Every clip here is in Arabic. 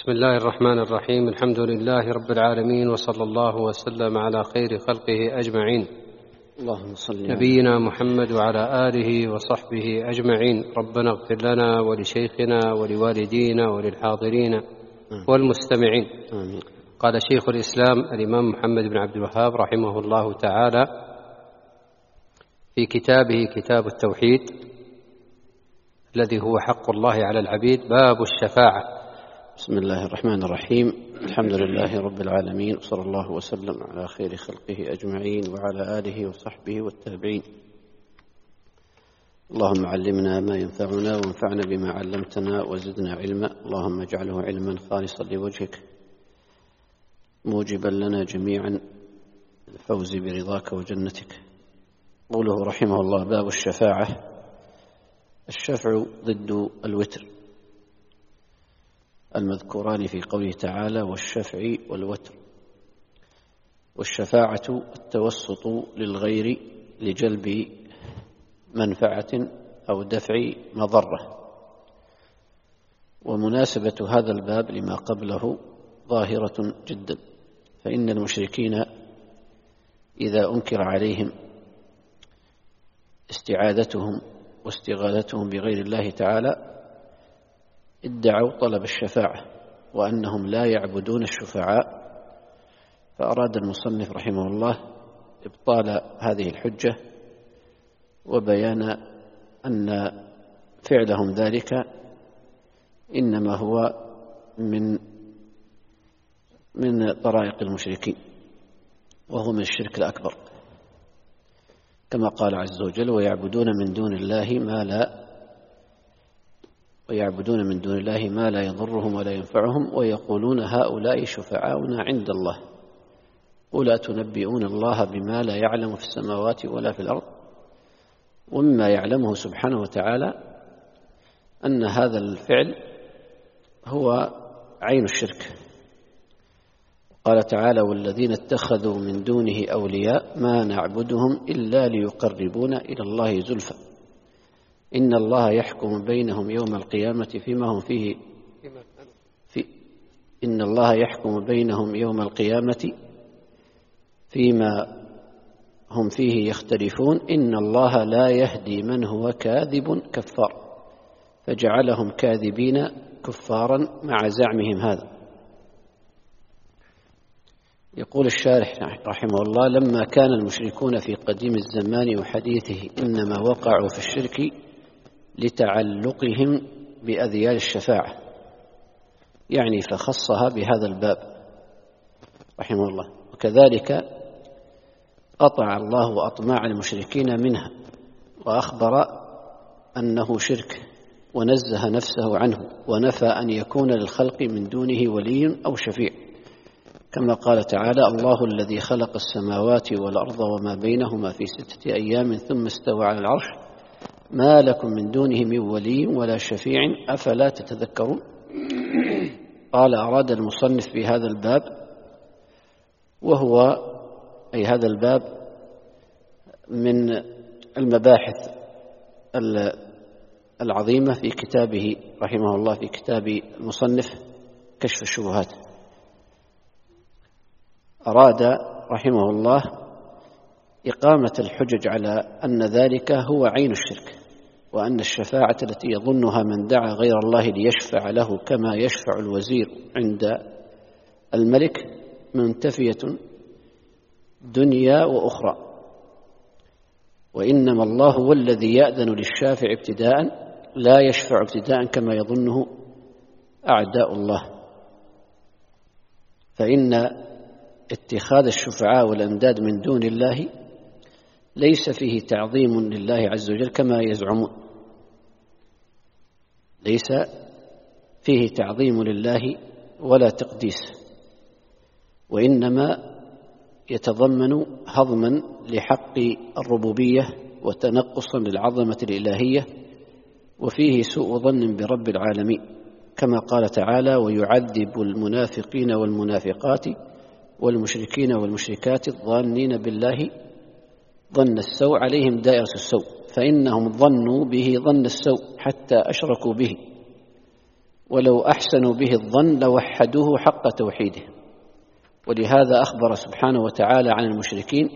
بسم الله الرحمن الرحيم. الحمد لله رب العالمين، وصلى الله وسلم على خير خلقه أجمعين، اللهم صل نبينا محمد وعلى آله وصحبه أجمعين. ربنا اغفر لنا ولشيخنا ولوالدينا وللحاضرين والمستمعين. آمين. قال شيخ الإسلام الإمام محمد بن عبد الوهاب رحمه الله تعالى في كتابه كتاب التوحيد الذي هو حق الله على العبيد: باب الشفاعة. بسم الله الرحمن الرحيم. الحمد لله رب العالمين، وصلى الله وسلم على خير خلقه أجمعين وعلى آله وصحبه والتابعين. اللهم علمنا ما ينفعنا وانفعنا بما علمتنا وزدنا علما، اللهم اجعله علما خالصا لوجهك موجبا لنا جميعا الفوز برضاك وجنتك. قوله رحمه الله: باب الشفاعة. الشفع ضد الوتر، المذكوران في قوله تعالى: والشفع والوتر. والشفاعة التوسط للغير لجلب منفعة أو دفع مضرة. ومناسبة هذا الباب لما قبله ظاهرة جدا، فإن المشركين إذا أنكر عليهم استعاذتهم واستغاثتهم بغير الله تعالى ادعوا طلب الشفاعة وأنهم لا يعبدون الشفعاء، فأراد المصنف رحمه الله إبطال هذه الحجة وبيان أن فعلهم ذلك إنما هو من طرائق المشركين، وهو من الشرك الأكبر، كما قال عز وجل: ويعبدون من دون الله ما لا يضرهم ولا ينفعهم ويقولون هؤلاء شفعاؤنا عند الله قل أتنبئون الله بما لا يعلم في السماوات ولا في الأرض. ومما يعلمه سبحانه وتعالى أن هذا الفعل هو عين الشرك. قال تعالى: والذين اتخذوا من دونه أولياء ما نعبدهم إلا ليقربونا إلى الله زلفى إن الله يحكم بينهم يوم القيامة فيما هم فيه يختلفون إن الله لا يهدي من هو كاذب كفار فجعلهم كاذبين كفارا مع زعمهم هذا. يقول الشارح رحمه الله: لما كان المشركون في قديم الزمان وحديثه إنما وقعوا في الشرك لتعلقهم بأذيال الشفاعة، يعني فخصها بهذا الباب رحمه الله. وكذلك قطع الله أطماع المشركين منها وأخبر أنه شرك ونزه نفسه عنه ونفى أن يكون للخلق من دونه ولي أو شفيع، كما قال تعالى: الله الذي خلق السماوات والأرض وما بينهما في 6 أيام ثم استوى على العرش ما لكم من دونه من ولي ولا شفيع أفلا تتذكرون. قال: أراد المصنف في هذا الباب، وهو أي هذا الباب من المباحث العظيمة في كتابه رحمه الله، في كتاب المصنف كشف الشبهات. أراد رحمه الله إقامة الحجج على أن ذلك هو عين الشرك، وأن الشفاعة التي يظنها من دعا غير الله ليشفع له كما يشفع الوزير عند الملك منتفية دنيا وأخرى، وإنما الله هو الذي يأذن للشافع ابتداء لا يشفع ابتداء كما يظنه أعداء الله. فإن اتخاذ الشفعاء والأنداد من دون الله ليس فيه تعظيم لله عز وجل كما يزعمون، ليس فيه تعظيم لله ولا تقديس، وإنما يتضمن هضما لحق الربوبية وتنقصا للعظمة الإلهية، وفيه سوء ظن برب العالمين، كما قال تعالى: ويعذب المنافقين والمنافقات والمشركين والمشركات الظانين بالله ظن السوء عليهم دائرة السوء فإنهم ظنوا به ظن السوء حتى أشركوا به ولو أحسنوا به الظن لوحدوه حق توحيده. ولهذا أخبر سبحانه وتعالى عن المشركين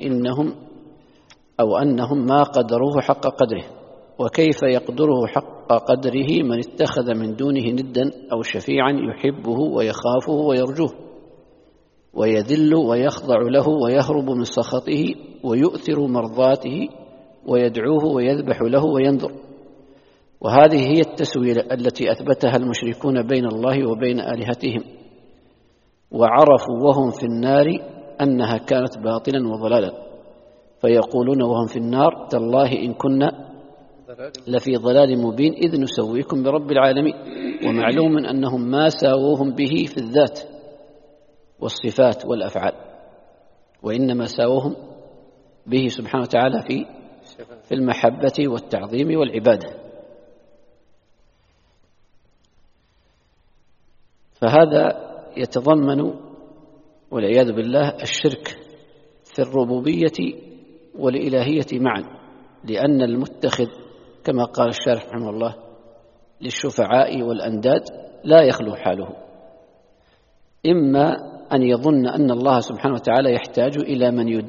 أنهم ما قدروه حق قدره. وكيف يقدره حق قدره من اتخذ من دونه ندا أو شفيعا يحبه ويخافه ويرجوه ويذل ويخضع له ويهرب من سخطه ويؤثر مرضاته ويدعوه ويذبح له وينذر. وهذه هي التسوية التي أثبتها المشركون بين الله وبين آلهتهم، وعرفوا وهم في النار أنها كانت باطلا وضلالا، فيقولون وهم في النار تالله إن كنا لفي ضلال مبين إذ نسويكم برب العالمين. ومعلوم أنهم ما ساووهم به في الذات والصفات والأفعال، وإنما ساووهم به سبحانه وتعالى في المحبة والتعظيم والعبادة. فهذا يتضمن والعياذ بالله الشرك في الربوبية والإلهية معا، لأن المتخذ كما قال الشارح رحمه الله للشفعاء والأنداد لا يخلو حاله، إما أن يظن أن الله سبحانه وتعالى يحتاج إلى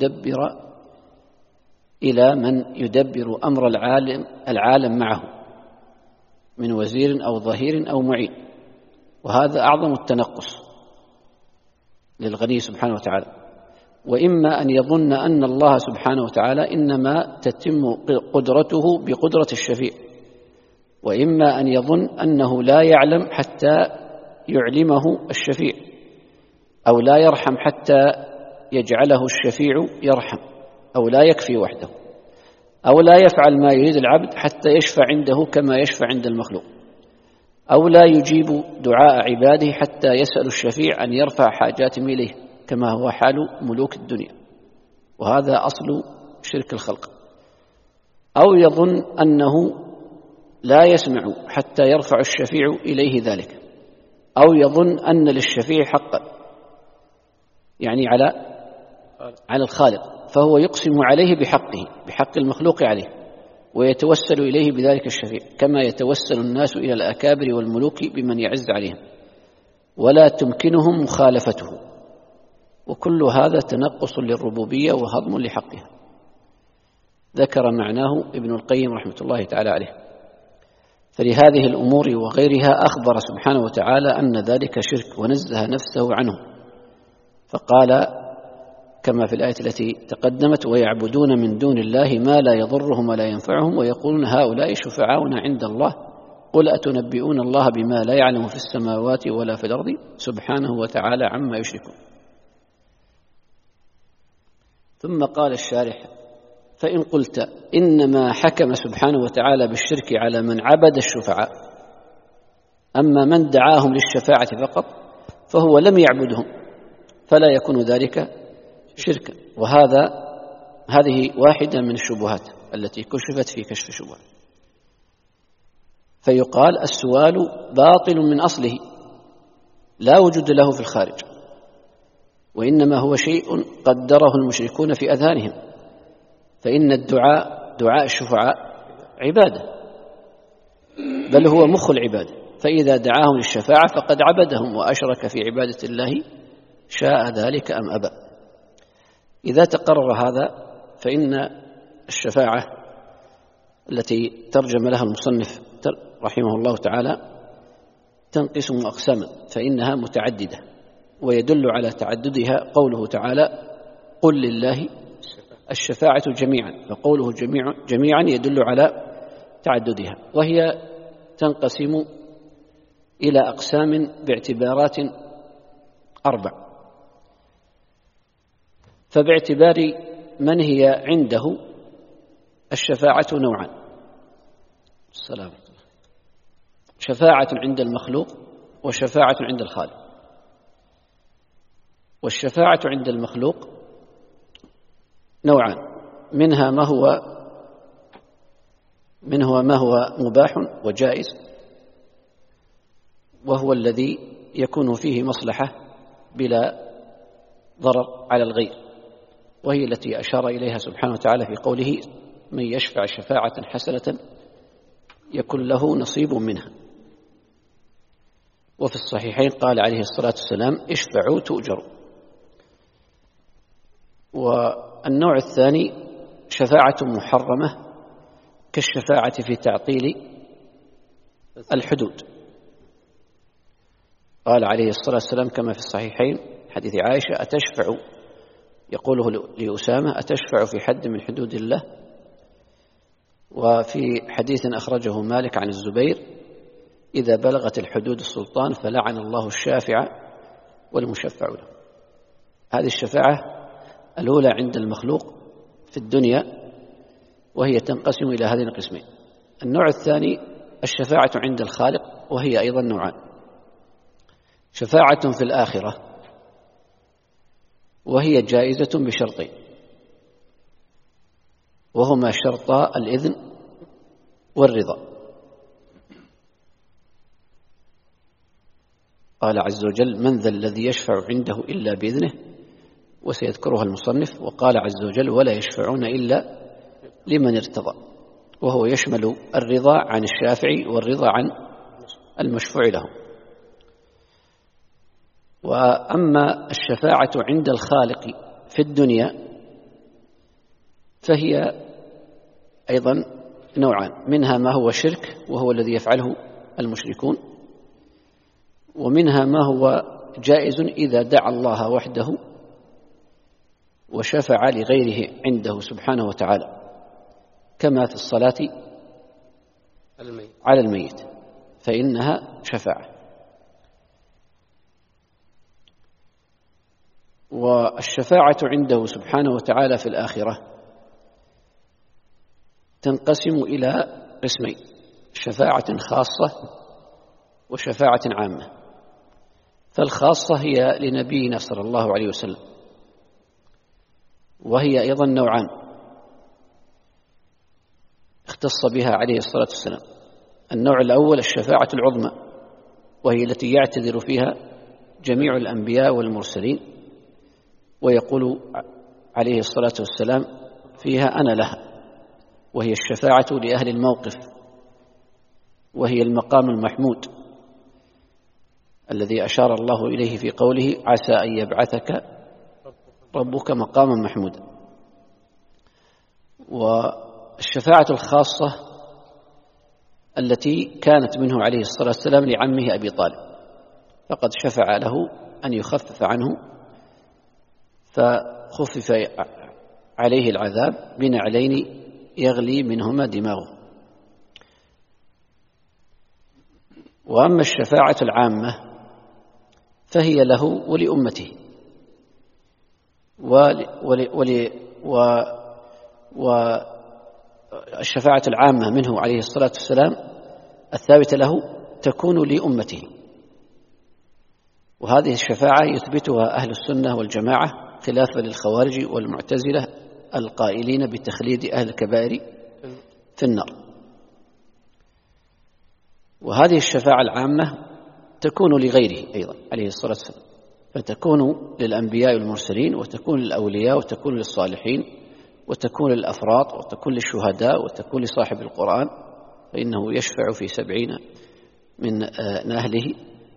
من يدبر أمر العالم معه من وزير أو ظهير أو معين، وهذا أعظم التنقص للغني سبحانه وتعالى. وإما أن يظن أن الله سبحانه وتعالى إنما تتم قدرته بقدرة الشفيع، وإما أن يظن أنه لا يعلم حتى يعلمه الشفيع، أو لا يرحم حتى يجعله الشفيع يرحم، أو لا يكفي وحده، أو لا يفعل ما يريد العبد حتى يشفع عنده كما يشفع عند المخلوق، أو لا يجيب دعاء عباده حتى يسأل الشفيع أن يرفع حاجاتهم إليه كما هو حال ملوك الدنيا، وهذا أصل شرك الخلق. أو يظن أنه لا يسمع حتى يرفع الشفيع إليه ذلك، أو يظن أن للشفيع حقا يعني على الخالق، فهو يقسم عليه بحق المخلوق عليه، ويتوسل إليه بذلك الشفيع كما يتوسل الناس إلى الأكابر والملوك بمن يعز عليهم، ولا تمكنهم مخالفته. وكل هذا تنقص للربوبية وهضم لحقها. ذكر معناه ابن القيم رحمة الله تعالى عليه. فلهذه الأمور وغيرها أخبر سبحانه وتعالى أن ذلك شرك، ونزه نفسه عنه، فقال كما في الآية التي تقدمت: ويعبدون من دون الله ما لا يضرهم ولا ينفعهم ويقولون هؤلاء شفعاؤنا عند الله قل أتنبئون الله بما لا يعلم في السماوات ولا في الأرض سبحانه وتعالى عما يشركون. ثم قال الشارح: فإن قلت إنما حكم سبحانه وتعالى بالشرك على من عبد الشفعاء، أما من دعاهم للشفاعة فقط فهو لم يعبدهم، فلا يكون ذلك شركا. هذه واحدة من الشبهات التي كشفت في كشف الشبهات. فيقال السؤال باطل من أصله لا وجود له في الخارج، وإنما هو شيء قدره المشركون في أذهانهم، فإن دعاء الشفعاء عبادة، بل هو مخ العبادة، فإذا دعاهم للشفاعة فقد عبدهم وأشرك في عبادة الله شاء ذلك أم أبى. إذا تقرر هذا فإن الشفاعة التي ترجم لها المصنف رحمه الله تعالى تنقسم أقساما، فإنها متعددة، ويدل على تعددها قوله تعالى: قل لله الشفاعة جميعا، فقوله جميعا يدل على تعددها، وهي تنقسم إلى أقسام باعتبارات 4. فباعتبار من هي عنده الشفاعة نوعان: شفاعة عند المخلوق وشفاعة عند الخالق. والشفاعة عند المخلوق نوعان: منها ما هو مباح وجائز، وهو الذي يكون فيه مصلحة بلا ضرر على الغير، وهي التي أشار إليها سبحانه وتعالى في قوله: من يشفع شفاعة حسنة يكن له نصيب منها. وفي الصحيحين قال عليه الصلاة والسلام: اشفعوا تؤجروا. والنوع الثاني شفاعة محرمة كالشفاعة في تعطيل الحدود. قال عليه الصلاة والسلام كما في الصحيحين حديث عائشة: أتشفع، يقوله لأسامة: أتشفع في حد من حدود الله؟ وفي حديث أخرجه مالك عن الزبير: إذا بلغت الحدود السلطان فلعن الله الشافع والمشفع له. هذه الشفاعة الأولى عند المخلوق في الدنيا، وهي تنقسم إلى هذين القسمين. النوع الثاني الشفاعة عند الخالق، وهي أيضا نوعان: شفاعة في الآخرة، وهي جائزة بشرطين، وهما شرطا الإذن والرضا. قال عز وجل: من ذا الذي يشفع عنده إلا بإذنه، وسيذكرها المصنف. وقال عز وجل: ولا يشفعون إلا لمن ارتضى، وهو يشمل الرضا عن الشافع والرضا عن المشفوع له. وأما الشفاعة عند الخالق في الدنيا فهي أيضا نوعان: منها ما هو شرك وهو الذي يفعله المشركون، ومنها ما هو جائز إذا دعا الله وحده وشفع لغيره عنده سبحانه وتعالى، كما في الصلاة على الميت، فإنها شفاعة. والشفاعة عنده سبحانه وتعالى في الآخرة تنقسم إلى قسمين: شفاعة خاصة وشفاعة عامة. فالخاصة هي لنبينا صلى الله عليه وسلم، وهي أيضا نوعان اختص بها عليه الصلاة والسلام. النوع الأول الشفاعة العظمى، وهي التي يعتذر فيها جميع الأنبياء والمرسلين، ويقول عليه الصلاة والسلام فيها: أنا لها. وهي الشفاعة لأهل الموقف، وهي المقام المحمود الذي أشار الله إليه في قوله: عسى أن يبعثك ربك مقاما محمودا. والشفاعة الخاصة التي كانت منه عليه الصلاة والسلام لعمه أبي طالب، فقد شفع له أن يخفف عنه، فخفف عليه العذاب بنعلين يغلي منهما دماغه. وأما الشفاعة العامة فهي له ولأمته، والشفاعة العامة منه عليه الصلاة والسلام الثابتة له تكون لأمته. وهذه الشفاعة يثبتها أهل السنة والجماعة خلافا للخوارج والمعتزلة القائلين بتخليد أهل الكبائر في النار. وهذه الشفاعة العامة تكون لغيره أيضا عليه الصلاة والسلام، فتكون للأنبياء والمرسلين، وتكون للأولياء، وتكون للصالحين، وتكون للأفراط، وتكون للشهداء، وتكون لصاحب القرآن، فإنه يشفع في 70 من أهله.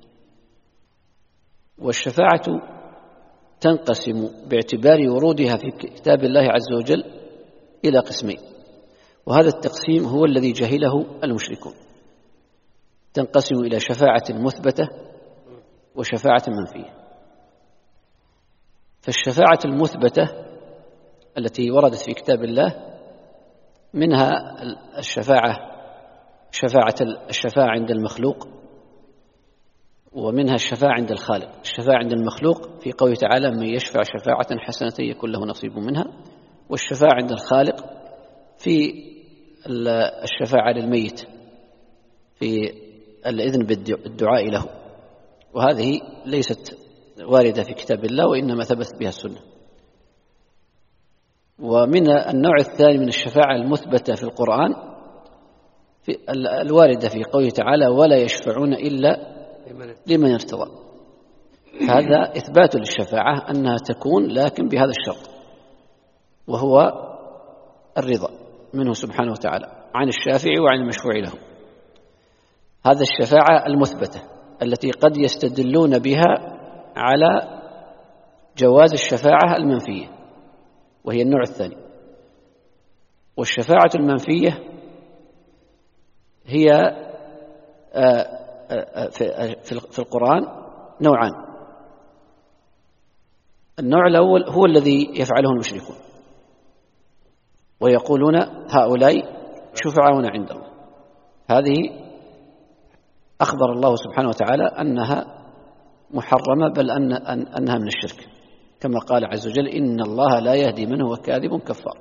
والشفاعة تنقسم باعتبار ورودها في كتاب الله عز وجل إلى قسمين، وهذا التقسيم هو الذي جهله المشركون. تنقسم إلى شفاعة مثبتة وشفاعة منفية. فالشفاعة المثبتة التي وردت في كتاب الله منها الشفاعة عند المخلوق، ومنها الشفاعة عند الخالق. الشفاعة عند المخلوق في قوله تعالى: من يشفع شفاعة حسنة يكون له نصيب منها. والشفاعة عند الخالق في الشفاعة للميت في الإذن بالدعاء له، وهذه ليست واردة في كتاب الله، وإنما ثبت بها السنة. ومن النوع الثاني من الشفاعة المثبتة في القرآن في الواردة في قوله تعالى: ولا يشفعون إلا لمن ارتضى. هذا إثبات للشفاعة أنها تكون، لكن بهذا الشرط، وهو الرضا منه سبحانه وتعالى عن الشافع وعن المشفوع له. هذا الشفاعة المثبتة. التي قد يستدلون بها على جواز الشفاعة المنفية، وهي النوع الثاني. والشفاعة المنفية هي في القرآن نوعان. النوع الأول هو الذي يفعله المشركون ويقولون هؤلاء شفعاؤنا عند الله. هذه أخبر الله سبحانه وتعالى أنها محرمة، بل أنها من الشرك، كما قال عز وجل: إن الله لا يهدي من هو كاذب كفار.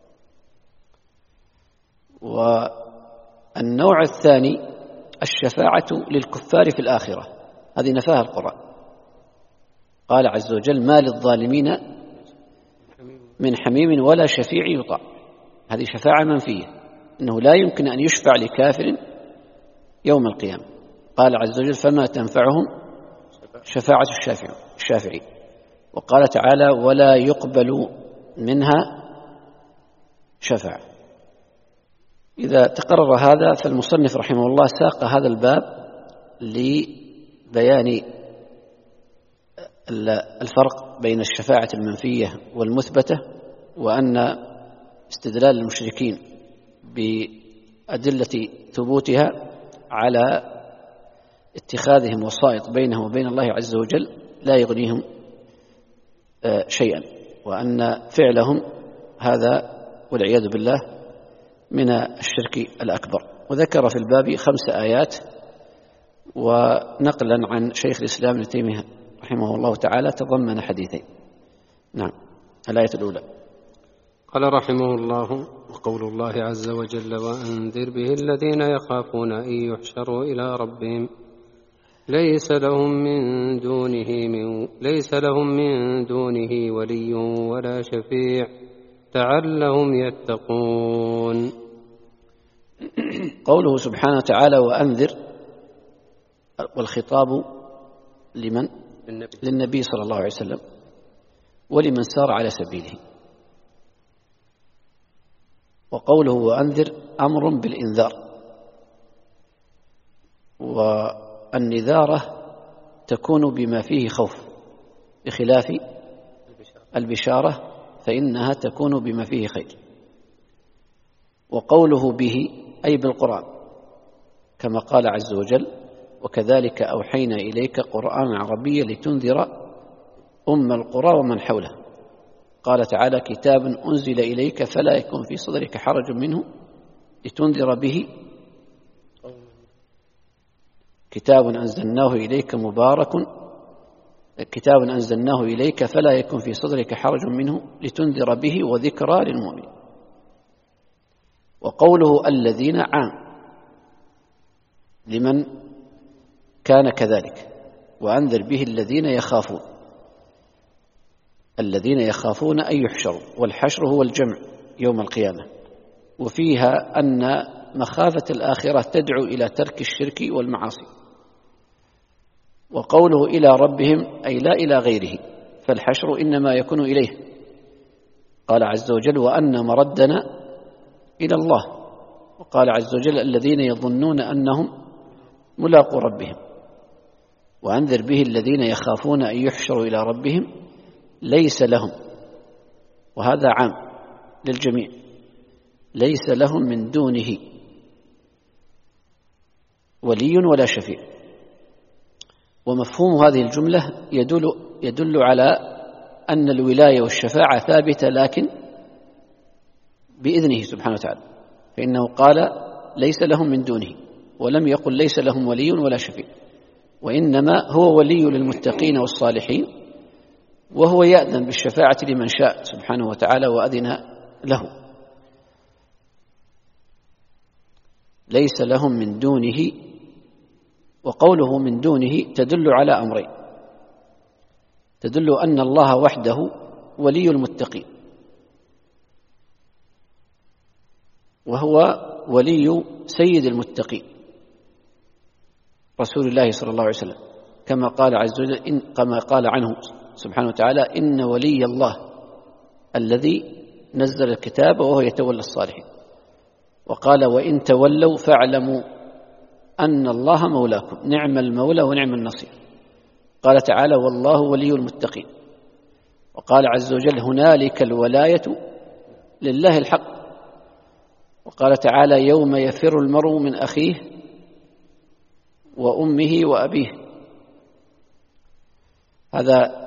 والنوع الثاني الشفاعة للكفار في الآخرة، هذه نفاها القرآن. قال عز وجل: ما للظالمين من حميم ولا شفيع يطاع. هذه شفاعة منفية، إنه لا يمكن أن يشفع لكافر يوم القيامة. قال عز وجل: فما تنفعهم شفاعة الشافعين. وقال تعالى: ولا يقبل منها شفاعة. إذا تقرر هذا فالمصنف رحمه الله ساق هذا الباب لبيان الفرق بين الشفاعة المنفية والمثبتة، وأن استدلال المشركين بأدلة ثبوتها على اتخاذهم وسائط بينهم وبين الله عز وجل لا يغنيهم شيئا، وأن فعلهم هذا والعياذ بالله من الشرك الأكبر. وذكر في الباب 5 آيات، ونقلا عن شيخ الإسلام ابن تيمية رحمه الله تعالى تضمن حديثين. نعم. الآية الأولى: قال رحمه الله: وقول الله عز وجل: وأنذر به الذين يخافون أن يحشروا إلى ربهم ليس لهم من دونه ولي ولا شفيع لعلهم يتقون. قوله سبحانه وتعالى: وأنذر، والخطاب لمن؟ للنبي صلى الله عليه وسلم ولمن سار على سبيله. وقوله وأنذر أمر بالإنذار، والنذارة تكون بما فيه خوف، بخلاف البشارة فإنها تكون بما فيه خير. وقوله به أي بالقرآن، كما قال عز وجل: وكذلك أوحينا إليك قرآنا عربيا لتنذر أم القرى ومن حولها. قال تعالى: كتاب أنزل إليك فلا يكون في صدرك حرج منه لتنذر به كتاب أنزلناه إليك فلا يكون في صدرك حرج منه لتنذر به وذكرى للمؤمنين. وقوله الذين عام لمن كان كذلك. وأنذر به الذين يخافون أن يحشروا، والحشر هو الجمع يوم القيامة، وفيها أن مخافة الآخرة تدعو إلى ترك الشرك والمعاصي. وقوله إلى ربهم أي لا إلى غيره، فالحشر إنما يكون إليه. قال عز وجل: وأن مردنا إلى الله. وقال عز وجل: الذين يظنون أنهم ملاقو ربهم. وأنذر به الذين يخافون أن يحشروا إلى ربهم ليس لهم، وهذا عام للجميع، ليس لهم من دونه ولي ولا شفيع. ومفهوم هذه الجملة يدل على أن الولاية والشفاعة ثابتة، لكن بإذنه سبحانه وتعالى، فإنه قال ليس لهم من دونه، ولم يقل ليس لهم ولي ولا شفيع، وإنما هو ولي للمتقين والصالحين، وهو يأذن بالشفاعة لمن شاء سبحانه وتعالى وأذن له. ليس لهم من دونه. وقوله من دونه تدل على أمرين: تدل أن الله وحده ولي المتقين، وهو ولي سيد المتقين رسول الله صلى الله عليه وسلم، كما قال عز وجل كما قال عنه سبحانه وتعالى: إن ولي الله الذي نزل الكتاب وهو يتولى الصالحين. وقال: وإن تولوا فاعلموا أن الله مولاكم نعم المولى ونعم النصير. قال تعالى والله ولي المتقين. وقال عز وجل هنالك الولاية لله الحق. وقال تعالى يوم يفر المرء من أخيه وأمه وأبيه. هذا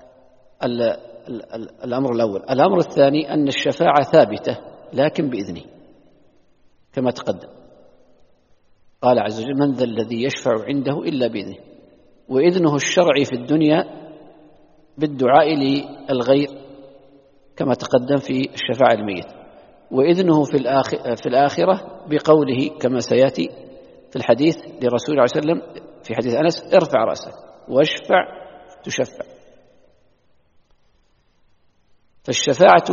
الأمر الأول. الأمر الثاني أن الشفاعة ثابتة لكن بإذنه كما تقدم. قال عز وجل من ذا الذي يشفع عنده إلا بإذنه. وإذنه الشرعي في الدنيا بالدعاء للغير كما تقدم في الشفاعة الميت، وإذنه في الآخرة بقوله كما سيأتي في الحديث لرسول الله صلى الله عليه وسلم في حديث أنس ارفع رأسك واشفع تشفع. فالشفاعة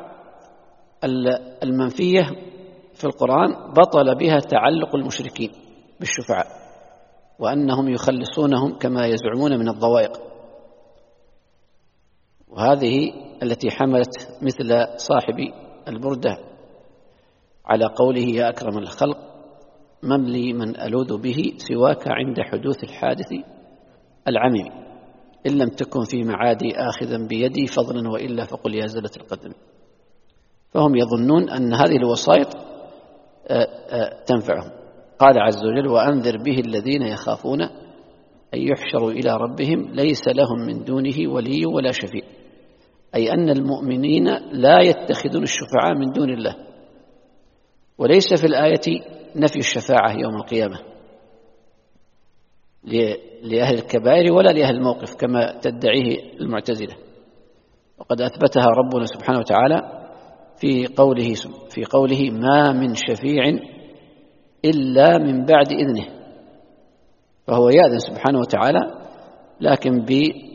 المنفية في القرآن بطل بها تعلق المشركين بالشفعاء وأنهم يخلصونهم كما يزعمون من الضوائق، وهذه التي حملت مثل صاحب البردة على قوله يا أكرم الخلق من لي من ألوذ به سواك عند حدوث الحادث العميم إن لم تكن في معادي آخذا بيدي فضلا وإلا فقل يا زلة القدم. فهم يظنون أن هذه الوسائط تنفعهم. قال عز وجل وأنذر به الذين يخافون أن يحشروا إلى ربهم ليس لهم من دونه ولي ولا شفيع، أي أن المؤمنين لا يتخذون الشفعاء من دون الله. وليس في الآية نفي الشفاعة يوم القيامة لأهل الكبائر ولا لأهل الموقف كما تدعيه المعتزلة، وقد أثبتها ربنا سبحانه وتعالى في قوله ما من شفيع إلا من بعد إذنه. فهو يأذن سبحانه وتعالى لكن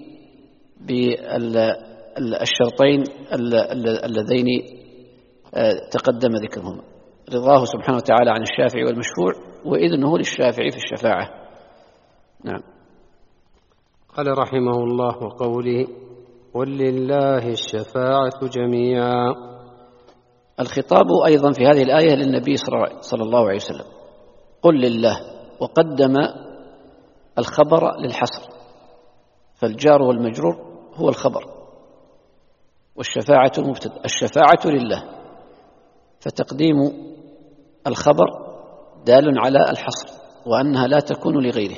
بالشرطين اللذين تقدم ذكرهما، رضاه سبحانه وتعالى عن الشافع والمشفوع وإذنه للشافع في الشفاعة. نعم. قال رحمه الله وقوله ولله الشفاعة جميعا. الخطاب أيضا في هذه الآية للنبي صلى الله عليه وسلم قل لله، وقدم الخبر للحصر، فالجار والمجرور هو الخبر والشفاعة المبتدأ. الشفاعة لله، فتقديم الخبر دال على الحصر وأنها لا تكون لغيره،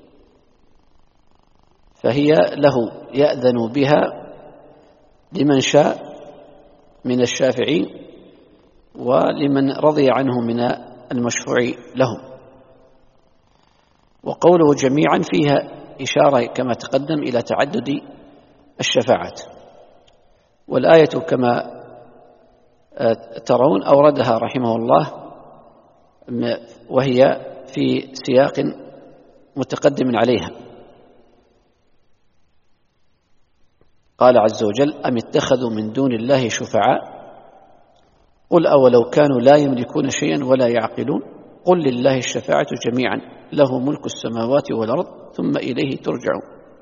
فهي له يأذن بها لمن شاء من الشافعين ولمن رضي عنه من المشفوع لهم. وقوله جميعا فيها إشارة كما تقدم إلى تعدد الشفاعات. والآية كما ترون أوردها رحمه الله وهي في سياق متقدم عليها. قال عز وجل أم اتخذوا من دون الله شفعاء قل أولو كانوا لا يملكون شيئا ولا يعقلون قل لله الشفاعة جميعا له ملك السماوات والأرض ثم إليه ترجعون.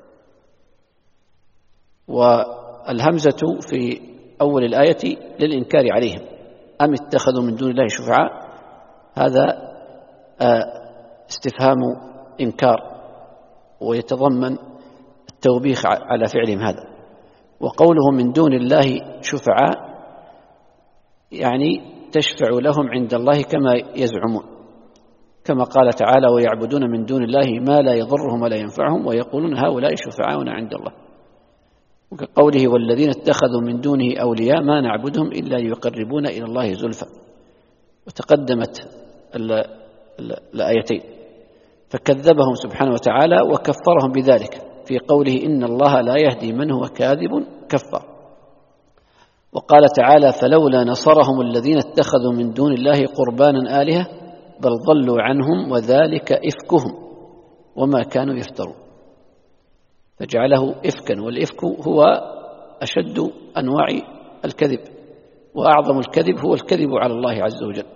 والهمزة في أول الآية للإنكار عليهم، أم اتخذوا من دون الله شفعاء، هذا استفهام إنكار ويتضمن التوبيخ على فعلهم هذا. وقوله من دون الله شفعاء يعني تشفع لهم عند الله كما يزعمون، كما قال تعالى ويعبدون من دون الله ما لا يضرهم ولا ينفعهم ويقولون هؤلاء شفعاؤنا عند الله. وكقوله والذين اتخذوا من دونه أولياء ما نعبدهم إلا ليقربونا إلى الله زلفى. وتقدمت الآيتين، فكذبهم سبحانه وتعالى وكفرهم بذلك في قوله إن الله لا يهدي من هو كاذب كفر. وقال تعالى فلولا نصرهم الذين اتخذوا من دون الله قربانا آلهة بل ضلوا عنهم وذلك إفكهم وما كانوا يفترون، فجعله إفكا، والإفك هو أشد أنواع الكذب وأعظم الكذب هو الكذب على الله عز وجل.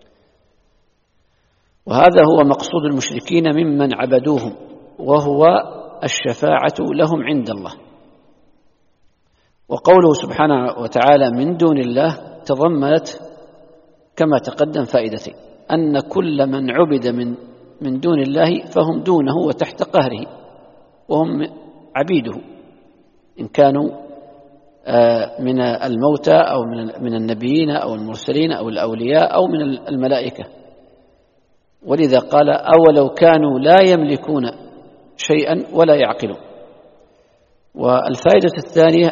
وهذا هو مقصود المشركين ممن عبدوهم، وهو الشفاعة لهم عند الله. وقوله سبحانه وتعالى من دون الله تضمنت كما تقدم فائدتين: أن كل من عبد من دون الله فهم دونه وتحت قهره وهم عبيده، إن كانوا من الموتى أو من النبيين أو المرسلين أو الأولياء أو من الملائكة. ولذا قال أولو كانوا لا يملكون شيئا ولا يعقلون. والفائدة الثانية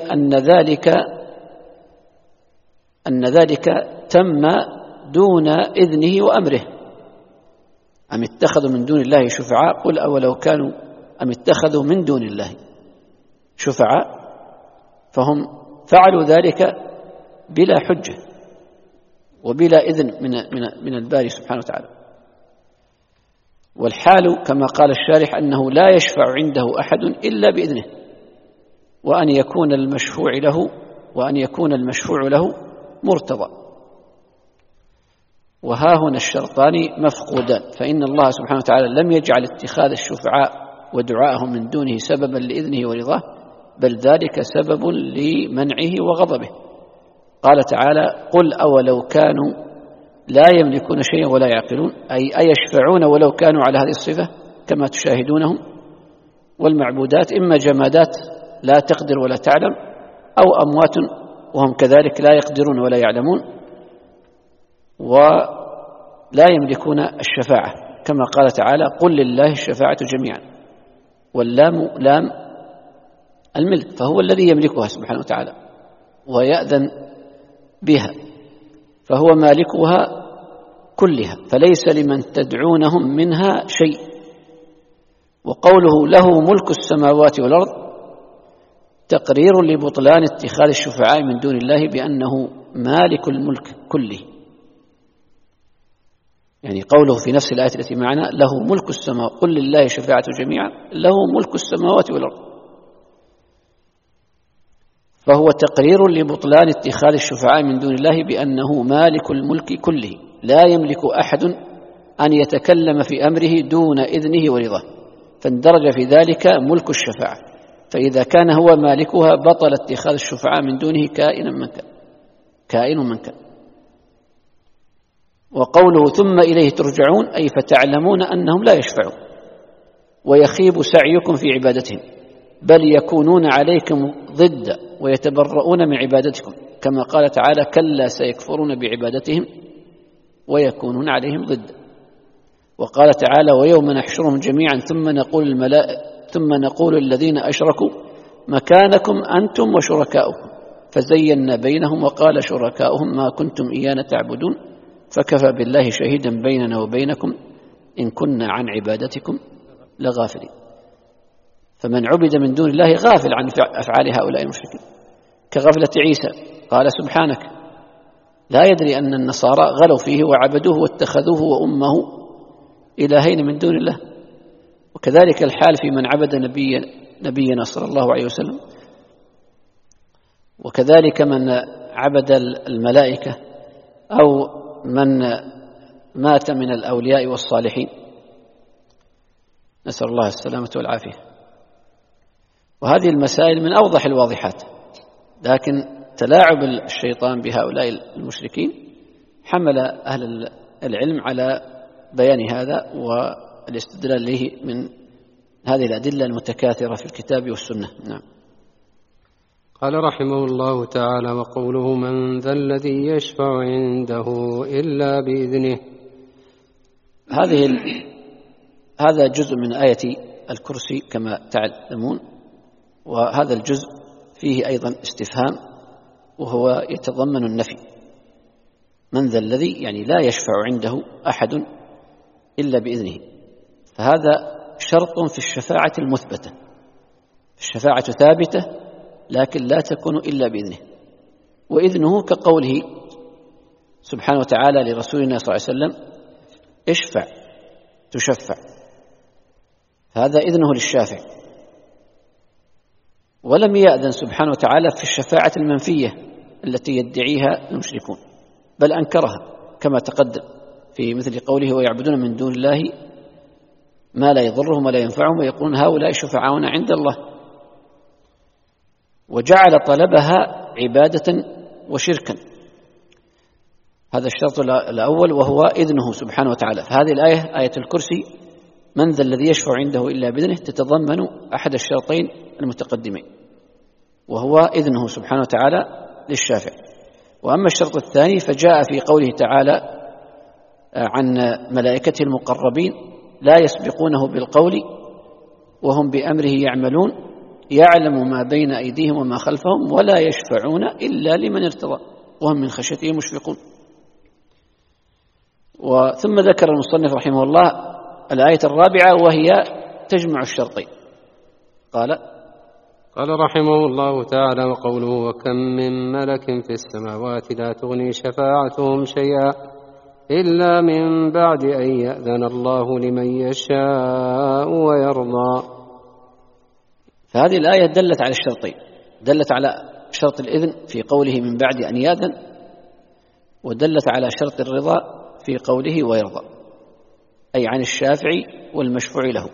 أن ذلك تم دون إذنه وأمره. أم اتخذوا من دون الله شفعاء قل أولو كانوا أم اتخذوا من دون الله شفعاء، فهم فعلوا ذلك بلا حجة وبلا إذن من الباري سبحانه وتعالى. والحال كما قال الشارح أنه لا يشفع عنده أحد إلا بإذنه، وأن يكون المشفوع له مرتضى. وها هنا الشرطان مفقودان، فإن الله سبحانه وتعالى لم يجعل اتخاذ الشفعاء ودعائهم من دونه سببا لإذنه ورضاه، بل ذلك سبب لمنعه وغضبه. قال تعالى قل أولو كانوا لا يملكون شيئا ولا يعقلون، أي أيشفعون ولو كانوا على هذه الصفة كما تشاهدونهم. والمعبودات إما جمادات لا تقدر ولا تعلم، أو أموات وهم كذلك لا يقدرون ولا يعلمون ولا يملكون الشفاعة، كما قال تعالى قل لله الشفاعة جميعا، واللام لام الملك، فهو الذي يملكها سبحانه وتعالى ويأذن بها، فهو مالكها كلها، فليس لمن تدعونهم منها شيء. وقوله له ملك السماوات والأرض تقرير لبطلان اتخاذ الشفعاء من دون الله بأنه مالك الملك كله. يعني قوله في نفس الآية التي معنا له ملك السماوات قل لله الشفاعة جميعا، له ملك السماوات والأرض، فهو تقرير لبطلان اتخاذ الشفعاء من دون الله بأنه مالك الملك كله، لا يملك أحد أن يتكلم في أمره دون إذنه ورضاه، فاندرج في ذلك ملك الشفاعة. فإذا كان هو مالكها بطل اتخاذ الشفعاء من دونه كائن من كان. وقوله ثم إليه ترجعون أي فتعلمون أنهم لا يشفعون ويخيب سعيكم في عبادتهم، بل يكونون عليكم ضد ويتبرؤون من عبادتكم، كما قال تعالى كلا سيكفرون بعبادتهم ويكونون عليهم ضد. وقال تعالى ويوم نحشرهم جميعا ثم نقول الذين أشركوا مكانكم أنتم وشركاؤكم فزينا بينهم وقال شركاؤهم ما كنتم إيانا تعبدون فكفى بالله شهيدا بيننا وبينكم إن كنا عن عبادتكم لغافلين. فمن عبد من دون الله غافل عن أفعال هؤلاء المشركين، كغفلة عيسى قال سبحانك، لا يدري أن النصارى غلوا فيه وعبدوه واتخذوه وأمه إلهين من دون الله. وكذلك الحال في من عبد نبينا صلى الله عليه وسلم، وكذلك من عبد الملائكة أو من مات من الأولياء والصالحين، نسأل الله السلامة والعافية. وهذه المسائل من أوضح الواضحات، لكن تلاعب الشيطان بهؤلاء المشركين حمل أهل العلم على بيان هذا والاستدلال له من هذه الأدلة المتكاثرة في الكتاب والسنة. نعم. قال رحمه الله تعالى وقوله من ذا الذي يشفع عنده إلا بإذنه، هذا جزء من آية الكرسي كما تعلمون، وهذا الجزء فيه أيضا استفهام وهو يتضمن النفي. من ذا الذي يعني لا يشفع عنده أحد إلا بإذنه، فهذا شرط في الشفاعة المثبتة. الشفاعة ثابتة لكن لا تكون إلا بإذنه، وإذنه كقوله سبحانه وتعالى لرسولنا صلى الله عليه وسلم اشفع تشفع، هذا إذنه للشافع. ولم يأذن سبحانه وتعالى في الشفاعة المنفية التي يدعيها المشركون، بل أنكرها كما تقدم في مثل قوله ويعبدون من دون الله ما لا يضرهم ولا ينفعهم ويقولون هؤلاء شفعاؤنا عند الله، وجعل طلبها عبادة وشركا. هذا الشرط الأول وهو إذنه سبحانه وتعالى. فهذه الآية آية الكرسي من ذا الذي يشفع عنده إلا بإذنه تتضمن أحد الشرطين المتقدمين، وهو إذنه سبحانه وتعالى للشافع. وأما الشرط الثاني فجاء في قوله تعالى عن ملائكته المقربين: لا يسبقونه بالقول وهم بأمره يعملون، يعلم ما بين أيديهم وما خلفهم، ولا يشفعون إلا لمن ارتضى وهم من خشيته مشفقون. ثم ذكر المصنف رحمه الله الآية الرابعة وهي تجمع الشرطين. قال رحمه الله تعالى: وقوله: وكم من ملك في السماوات لا تغني شفاعتهم شيئا إلا من بعد أن يأذن الله لمن يشاء ويرضى. فهذه الآية دلت على الشرطين، دلت على شرط الإذن في قوله من بعد أن يأذن، ودلت على شرط الرضا في قوله ويرضى، أي عن الشافع والمشفوع له.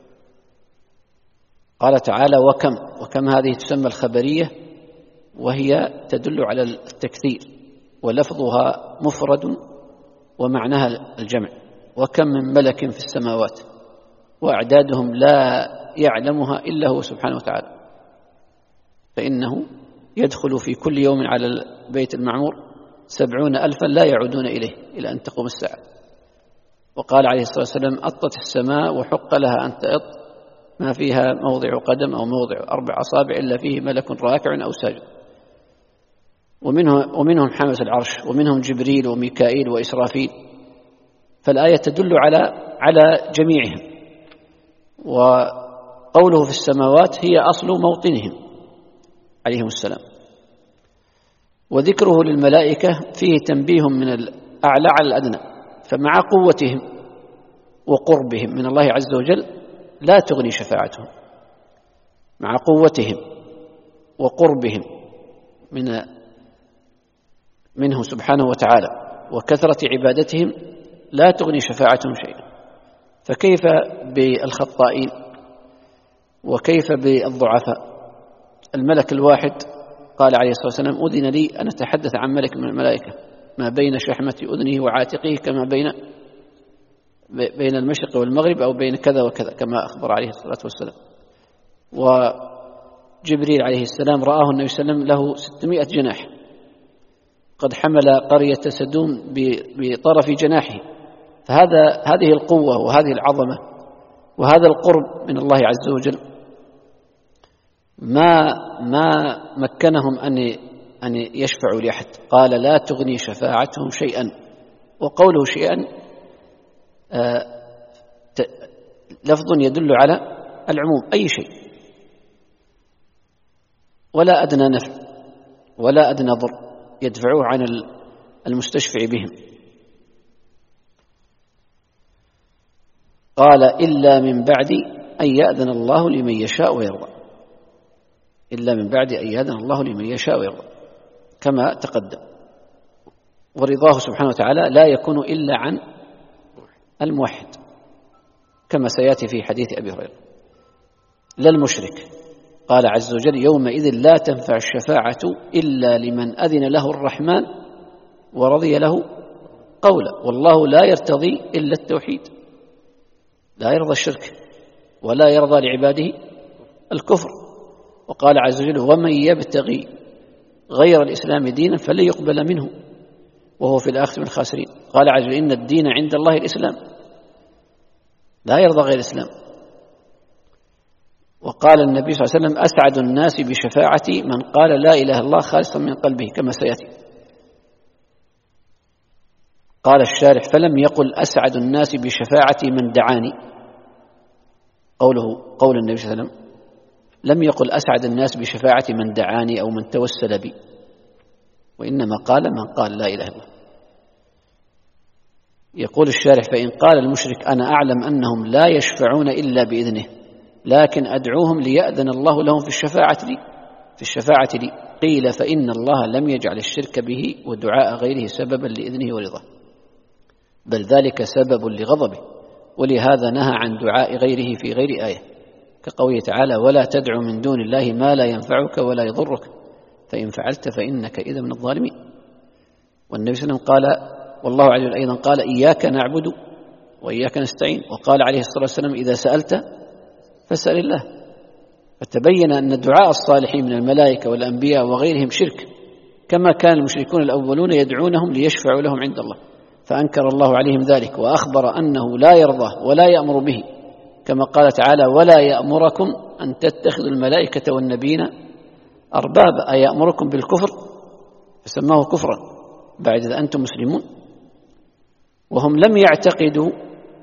قال تعالى: وكم هذه تسمى الخبرية، وهي تدل على التكثير، ولفظها مفرد ومعناها الجمع. وكم من ملك في السماوات، وأعدادهم لا يعلمها إلا هو سبحانه وتعالى، فإنه يدخل في كل يوم على البيت المعمور 70,000 لا يعودون إليه إلى أن تقوم الساعة. وقال عليه الصلاة والسلام: أطت السماء وحق لها أن تأط، ما فيها موضع قدم أو موضع 4 أصابع إلا فيه ملك راكع أو ساجد. ومنهم حامل العرش، ومنهم جبريل وميكائيل وإسرافيل. فالآية تدل على جميعهم. وقوله في السماوات هي أصل موطنهم عليهم السلام. وذكره للملائكة فيه تنبيه من الأعلى على الأدنى، فمع قوتهم وقربهم من الله عز وجل لا تغني شفاعتهم، مع قوتهم وقربهم منه سبحانه وتعالى وكثرة عبادتهم لا تغني شفاعتهم شيئا. فكيف بالخطائين؟ وكيف بالضعفاء؟ الملك الواحد قال عليه الصلاة والسلام: أذن لي أن أتحدث عن ملك من الملائكة ما بين شحمة أذنه وعاتقه كما بين المشرق والمغرب، أو بين كذا وكذا، كما أخبر عليه الصلاة والسلام. وجبريل عليه السلام رآه النبي صلى الله عليه وسلم له 600 جناح، قد حمل قرية سدوم بطرف جناحه. هذه القوة وهذه العظمة وهذا القرب من الله عز وجل ما مكنهم أن يشفعوا لأحد. قال: لا تغني شفاعتهم شيئا. وقوله شيئا لفظ يدل على العموم، أي شيء، ولا أدنى نفع ولا أدنى ضر يدفعوه عن المستشفع بهم. قال: إلا من بعد أن يأذن الله لمن يشاء ويرضى. إلا من بعد أن يأذن الله لمن يشاء ويرضى كما تقدم. ورضاه سبحانه وتعالى لا يكون إلا عن الموحد، كما سيأتي في حديث أبي هريرة. لا المشرك. قال عز وجل: يومئذ لا تنفع الشفاعة إلا لمن أذن له الرحمن ورضي له قولا. والله لا يرتضي إلا التوحيد، لا يرضى الشرك ولا يرضى لعباده الكفر. وقال عز وجل: ومن يبتغي غير الإسلام دينا فلن يقبل منه وهو في الآخرة من الخاسرين. قال عز وجل: إن الدين عند الله الإسلام، لا يرضى غير الإسلام. وقال النبي صلى الله عليه وسلم: أسعد الناس بشفاعتي من قال لا إله إلا الله خالصا من قلبه، كما سيأتي. قال الشارح: فلم يقل أسعد الناس بشفاعتي من دعاني. قول النبي صلى الله عليه وسلم لم يقل أسعد الناس بشفاعتي من دعاني أو من توسل بي، وإنما قال من قال لا إله إلا الله. يقول الشارح: فإن قال المشرك: أنا أعلم أنهم لا يشفعون إلا بإذنه، لكن أدعوهم ليأذن الله لهم في الشفاعة لي، قيل: فإن الله لم يجعل الشرك به ودعاء غيره سببا لإذنه ورضاه، بل ذلك سبب لغضبه، ولهذا نهى عن دعاء غيره في غير آية، كقوله تعالى: ولا تدع من دون الله ما لا ينفعك ولا يضرك فإن فعلت فإنك إذا من الظالمين. والنبي صلى الله عليه وسلم قال، والله عز وجل أيضا قال: إياك نعبد وإياك نستعين. وقال عليه الصلاة والسلام إذا سألت فاسأل الله. فتبين أن دعاء الصالحين من الملائكة والأنبياء وغيرهم شرك، كما كان المشركون الأولون يدعونهم ليشفعوا لهم عند الله، فأنكر الله عليهم ذلك وأخبر أنه لا يرضى ولا يأمر به، كما قال تعالى ولا يأمركم أن تتخذوا الملائكة والنبيين أربابا، أي يأمركم بالكفر، فسماه كفرا بعد إذا أنتم مسلمون. وهم لم يعتقدوا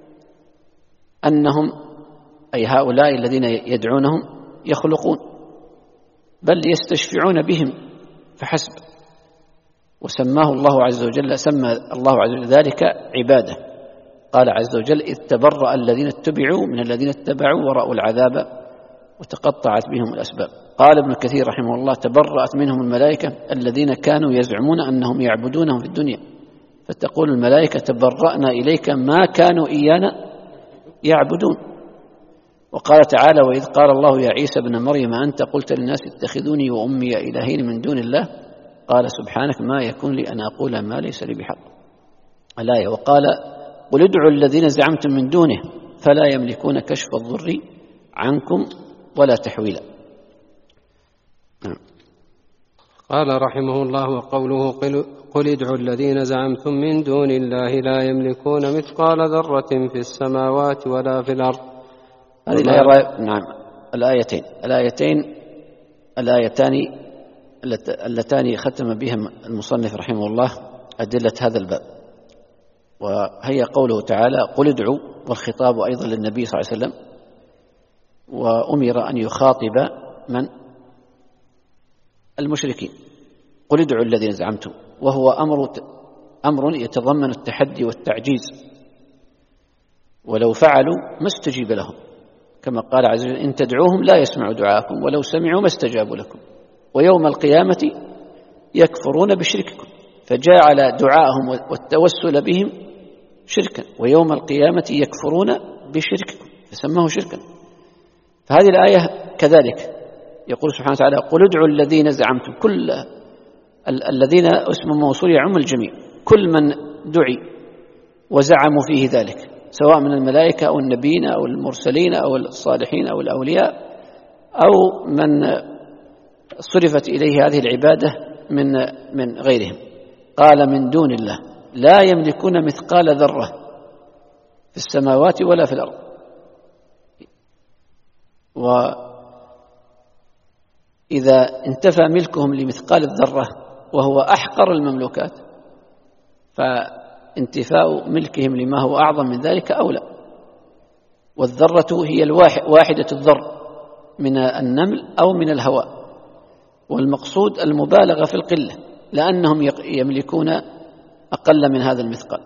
أنهم أي هؤلاء الذين يدعونهم يخلقون، بل يستشفعون بهم فحسب. وسماه الله عز وجل، سمى الله عز وجل ذلك عبادة. قال عز وجل إذ تبرأ الذين اتبعوا من الذين اتبعوا ورأوا العذاب وتقطعت بهم الأسباب. قال ابن كثير رحمه الله تبرأت منهم الملائكة الذين كانوا يزعمون أنهم يعبدونهم في الدنيا، فتقول الملائكة تبرأنا إليك ما كانوا إيانا يعبدون. وقال تعالى وإذ قال الله يا عيسى ابن مريم أنت قلت للناس اتخذوني وأمي إلهين من دون الله قال سبحانك ما يكون لي أن أقول ما ليس لي بحق. الآية. وقال قل ادعوا الذين زعمتم من دونه فلا يملكون كشف الضر عنكم ولا تحويلا. قال رحمه الله وقوله قل ادعوا الذين زعمتم من دون الله لا يملكون مثقال ذرة في السماوات ولا في الأرض. هذه الآية نعم الآيتان اللتان ختم بها المصنف رحمه الله أدلة هذا الباب، وهي قوله تعالى قل ادعوا، والخطاب أيضا للنبي صلى الله عليه وسلم، وأمر أن يخاطب من؟ المشركين. قل ادعوا الذين زعمتم، وهو أمر يتضمن التحدي والتعجيز، ولو فعلوا ما استجيب لهم، كما قال عز وجل إن تدعوهم لا يسمعوا دعاءكم ولو سمعوا ما استجابوا لكم ويوم القيامة يكفرون بشرككم، فجعل دعاءهم والتوسل بهم شركا، ويوم القيامة يكفرون بشرككم فسماه شركا. فهذه الآية كذلك يقول سبحانه وتعالى قل ادعوا الذين زعمتم، كل الذين اسم موصول يعم الجميع، كل من دعي وزعموا فيه ذلك سواء من الملائكة أو النبيين أو المرسلين أو الصالحين أو الأولياء أو من صرفت إليه هذه العبادة من غيرهم. قال من دون الله لا يملكون مثقال ذرة في السماوات ولا في الأرض. وإذا انتفى ملكهم لمثقال الذرة وهو أحقر المملوكات، فانتفاء ملكهم لما هو أعظم من ذلك أولى. والذرة هي واحدة الذر من النمل أو من الهواء، والمقصود المبالغة في القلة لأنهم يملكون أقل من هذا المثقال.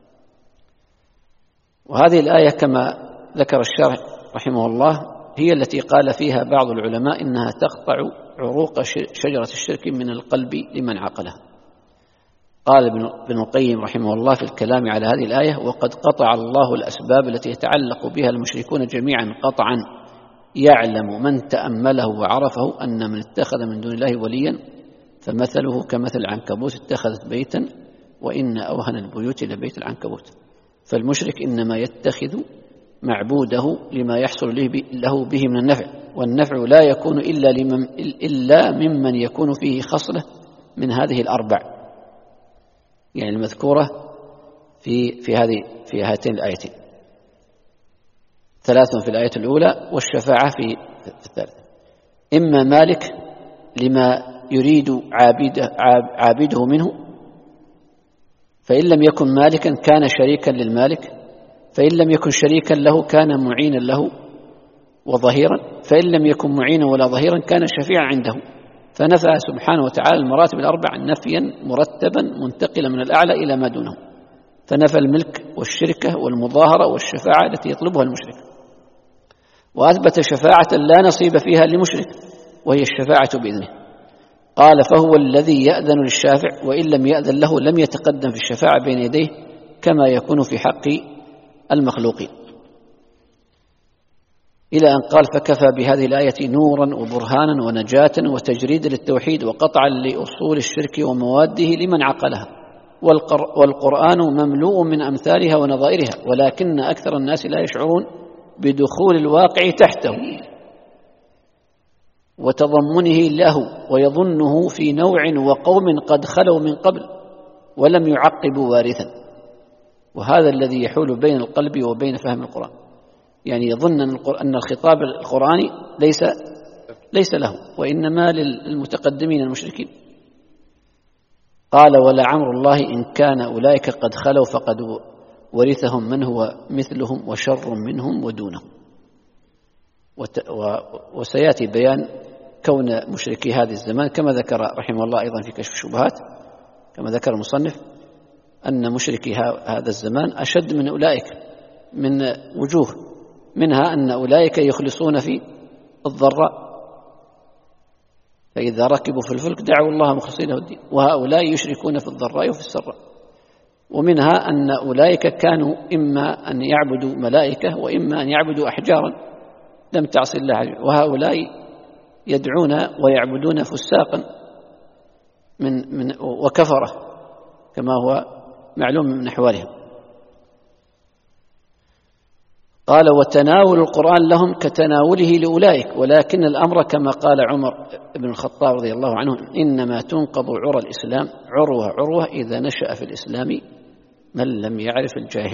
وهذه الآية كما ذكر الشارح رحمه الله هي التي قال فيها بعض العلماء إنها تقطع عروق شجرة الشرك من القلب لمن عقلها. قال ابن القيم رحمه الله في الكلام على هذه الآية وقد قطع الله الأسباب التي يتعلق بها المشركون جميعا قطعا يعلم من تأمله وعرفه أن من اتخذ من دون الله وليا فمثله كمثل العنكبوت اتخذت بيتا وإن أوهن البيوت لبيت العنكبوت. فالمشرك إنما يتخذ معبوده لما يحصل له به من النفع، والنفع لا يكون إلا ممن يكون فيه خصلة من هذه الأربع، يعني المذكورة في هاتين الآيتين، 3 في الآية الأولى والشفاعة في الثالثة. إما مالك لما يريد عابده منه، فإن لم يكن مالكا كان شريكا للمالك، فإن لم يكن شريكا له كان معينا له وظهيرا، فإن لم يكن معينا ولا ظهيرا كان شفيعا عنده. فنفى سبحانه وتعالى المراتب الأربع نفيا مرتبا منتقلا من الأعلى إلى ما دونه، فنفى الملك والشركة والمظاهرة والشفاعة التي يطلبها المشرك، وأثبت شفاعة لا نصيب فيها لمشرك وهي الشفاعة بإذنه. قال فهو الذي يأذن للشافع وإن لم يأذن له لم يتقدم في الشفاعة بين يديه كما يكون في حق المخلوقين، إلى أن قال فكفى بهذه الآية نورا وبرهانا ونجاة وتجريدا للتوحيد وقطعا لأصول الشرك ومواده لمن عقلها. والقرآن مملوء من أمثالها ونظائرها، ولكن أكثر الناس لا يشعرون بدخول الواقع تحته وتضمنه له، ويظنه في نوع وقوم قد خلوا من قبل ولم يعقبوا وارثا. وهذا الذي يحول بين القلب وبين فهم القرآن، يعني يظن أن الخطاب القرآني ليس له، وإنما للمتقدمين المشركين. قال: ولعمر الله إن كان أولئك قد خلوا فقد ورثهم من هو مثلهم وشر منهم ودونهم. وسيأتي بيان كون مشركي هذا الزمان كما ذكر رحمه الله أيضا في كشف الشبهات، كما ذكر المصنف أن مشركي هذا الزمان أشد من أولئك من وجوه، منها أن أولئك يخلصون في الضراء، فإذا ركبوا في الفلك دعوا الله مخلصين له الدين، وهؤلاء يشركون في الضراء وفي السراء. ومنها أن أولئك كانوا إما أن يعبدوا ملائكة وإما أن يعبدوا أحجارا لم تعصي الله، وهؤلاء يدعون ويعبدون فساقا من وكفرة كما هو معلوم من أحوالهم. قال: وتناول القرآن لهم كتناوله لأولئك، ولكن الأمر كما قال عمر بن الخطاب رضي الله عنه: إنما تنقض عرى الإسلام عروة إذا نشأ في الإسلام من لم يعرف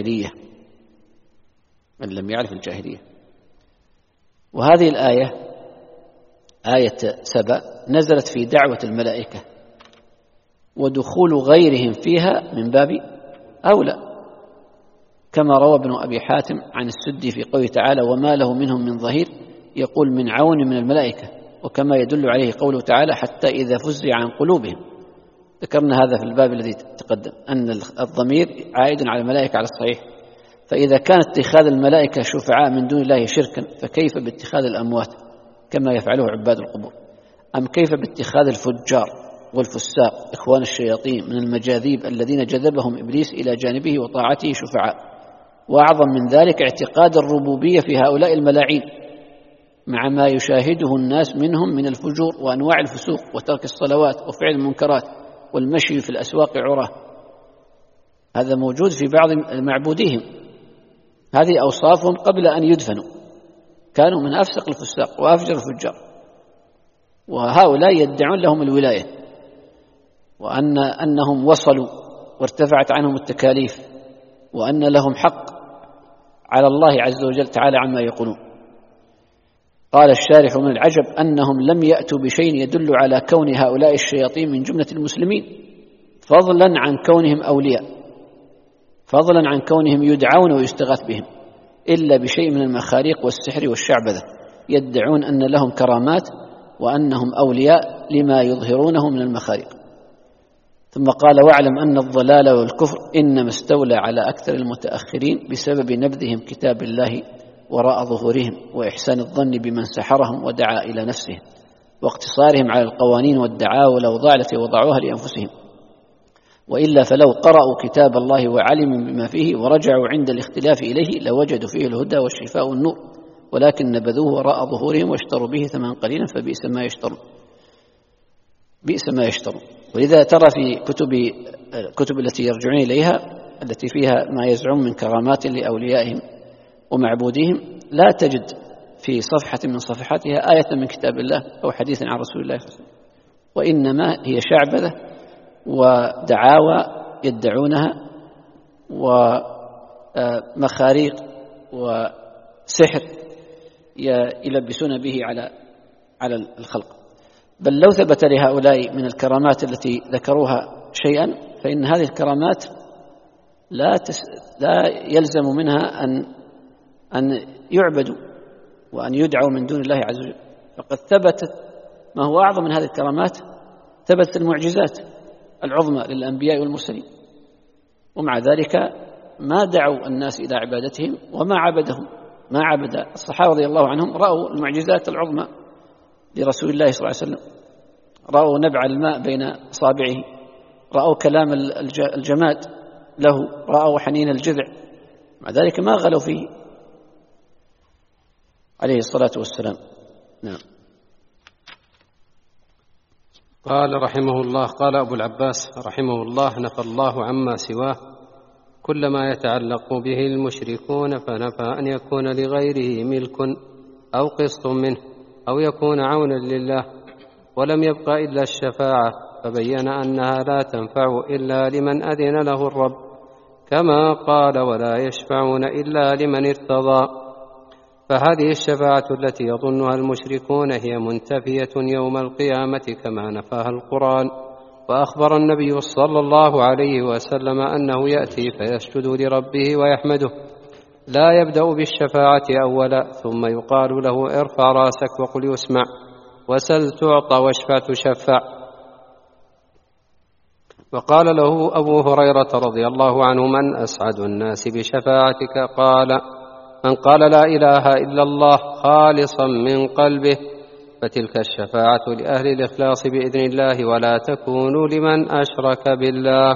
الجاهلية. وهذه الآية آية 7 نزلت في دعوة الملائكة، ودخول غيرهم فيها من باب أولى، كما روى ابن أبي حاتم عن السدي في قوله تعالى: وما له منهم من ظهير، يقول من عون من الملائكة، وكما يدل عليه قوله تعالى: حتى إذا فزع عن قلوبهم. ذكرنا هذا في الباب الذي تقدم أن الضمير عائد على الملائكة على الصحيح، فإذا كان اتخاذ الملائكة شفعاء من دون الله شركا، فكيف باتخاذ الأموات كما يفعله عباد القبور؟ أم كيف باتخاذ الفجار والفساق إخوان الشياطين من المجاذيب الذين جذبهم إبليس إلى جانبه وطاعته شفعاء؟ وأعظم من ذلك اعتقاد الربوبية في هؤلاء الملاعين مع ما يشاهده الناس منهم من الفجور وأنواع الفسوق وترك الصلوات وفعل المنكرات والمشي في الأسواق عراه. هذا موجود في بعض معبوديهم، هذه أوصافهم قبل أن يدفنوا، كانوا من أفسق الفساق وأفجر الفجار، وهؤلاء يدعون لهم الولاية وأنهم وصلوا وارتفعت عنهم التكاليف وأن لهم حق على الله عز وجل تعالى عما يقولون. قال الشارح: من العجب أنهم لم يأتوا بشيء يدل على كون هؤلاء الشياطين من جملة المسلمين، فضلا عن كونهم أولياء، فضلا عن كونهم يدعون ويستغاث بهم، إلا بشيء من المخاريق والسحر والشعبذة، يدعون أن لهم كرامات وأنهم أولياء لما يظهرونه من المخاريق. ثم قال: واعلم أن الضلال والكفر إنما استولى على أكثر المتأخرين بسبب نبذهم كتاب الله وراء ظهورهم، وإحسان الظن بمن سحرهم ودعا إلى نفسهم، واقتصارهم على القوانين والدعاوى والأوضاع التي وضعوها لأنفسهم. وإلا فلو قرأوا كتاب الله وعلموا بما فيه ورجعوا عند الاختلاف إليه لوجدوا فيه الهدى والشفاء والنور، ولكن نبذوه وراء ظهورهم واشتروا به ثمنا قليلا فبئس ما يشترون. بئس ما يشترون. ولذا ترى في الكتب التي يرجعون إليها التي فيها ما يزعم من كرامات لأوليائهم ومعبوديهم، لا تجد في صفحة من صفحاتها آية من كتاب الله أو حديث عن رسول الله صلى الله عليه وسلم، وإنما هي شعبذة ودعاوى يدعونها ومخاريق وسحر يلبسون به على الخلق. بل لو ثبت لهؤلاء من الكرامات التي ذكروها شيئا، فإن هذه الكرامات لا يلزم منها أن يعبدوا وأن يدعوا من دون الله عز وجل. فقد ثبتت ما هو أعظم من هذه الكرامات، ثبتت المعجزات العظمى للأنبياء والمرسلين، ومع ذلك ما دعوا الناس إلى عبادتهم وما عبدهم. ما عبد الصحابة رضي الله عنهم، رأوا المعجزات العظمى لرسول الله صلى الله عليه وسلم، رأوا نبع الماء بين أصابعه، رأوا كلام الجماد له، رأوا حنين الجذع، مع ذلك ما غلوا فيه عليه الصلاة والسلام. نعم. قال رحمه الله: قال أبو العباس رحمه الله: نفى الله عما سواه كل ما يتعلق به المشركون، فنفى أن يكون لغيره ملك أو قسط منه أو يكون عونا لله، ولم يبق إلا الشفاعة، فبين أنها لا تنفع إلا لمن أذن له الرب، كما قال: ولا يشفعون إلا لمن ارتضى. فهذه الشفاعة التي يظنها المشركون هي منتفية يوم القيامة كما نفاها القرآن. وأخبر النبي صلى الله عليه وسلم أنه يأتي فيسجد لربه ويحمده، لا يبدأ بالشفاعة أولا، ثم يقال له: ارفع راسك وقل يسمع، وسل تعطى، واشفع تشفع. وقال له أبو هريرة رضي الله عنه: من أسعد الناس بشفاعتك؟ قال: من قال لا إله إلا الله خالصا من قلبه، فتلك الشفاعة لأهل الإخلاص بإذن الله، ولا تكون لمن أشرك بالله.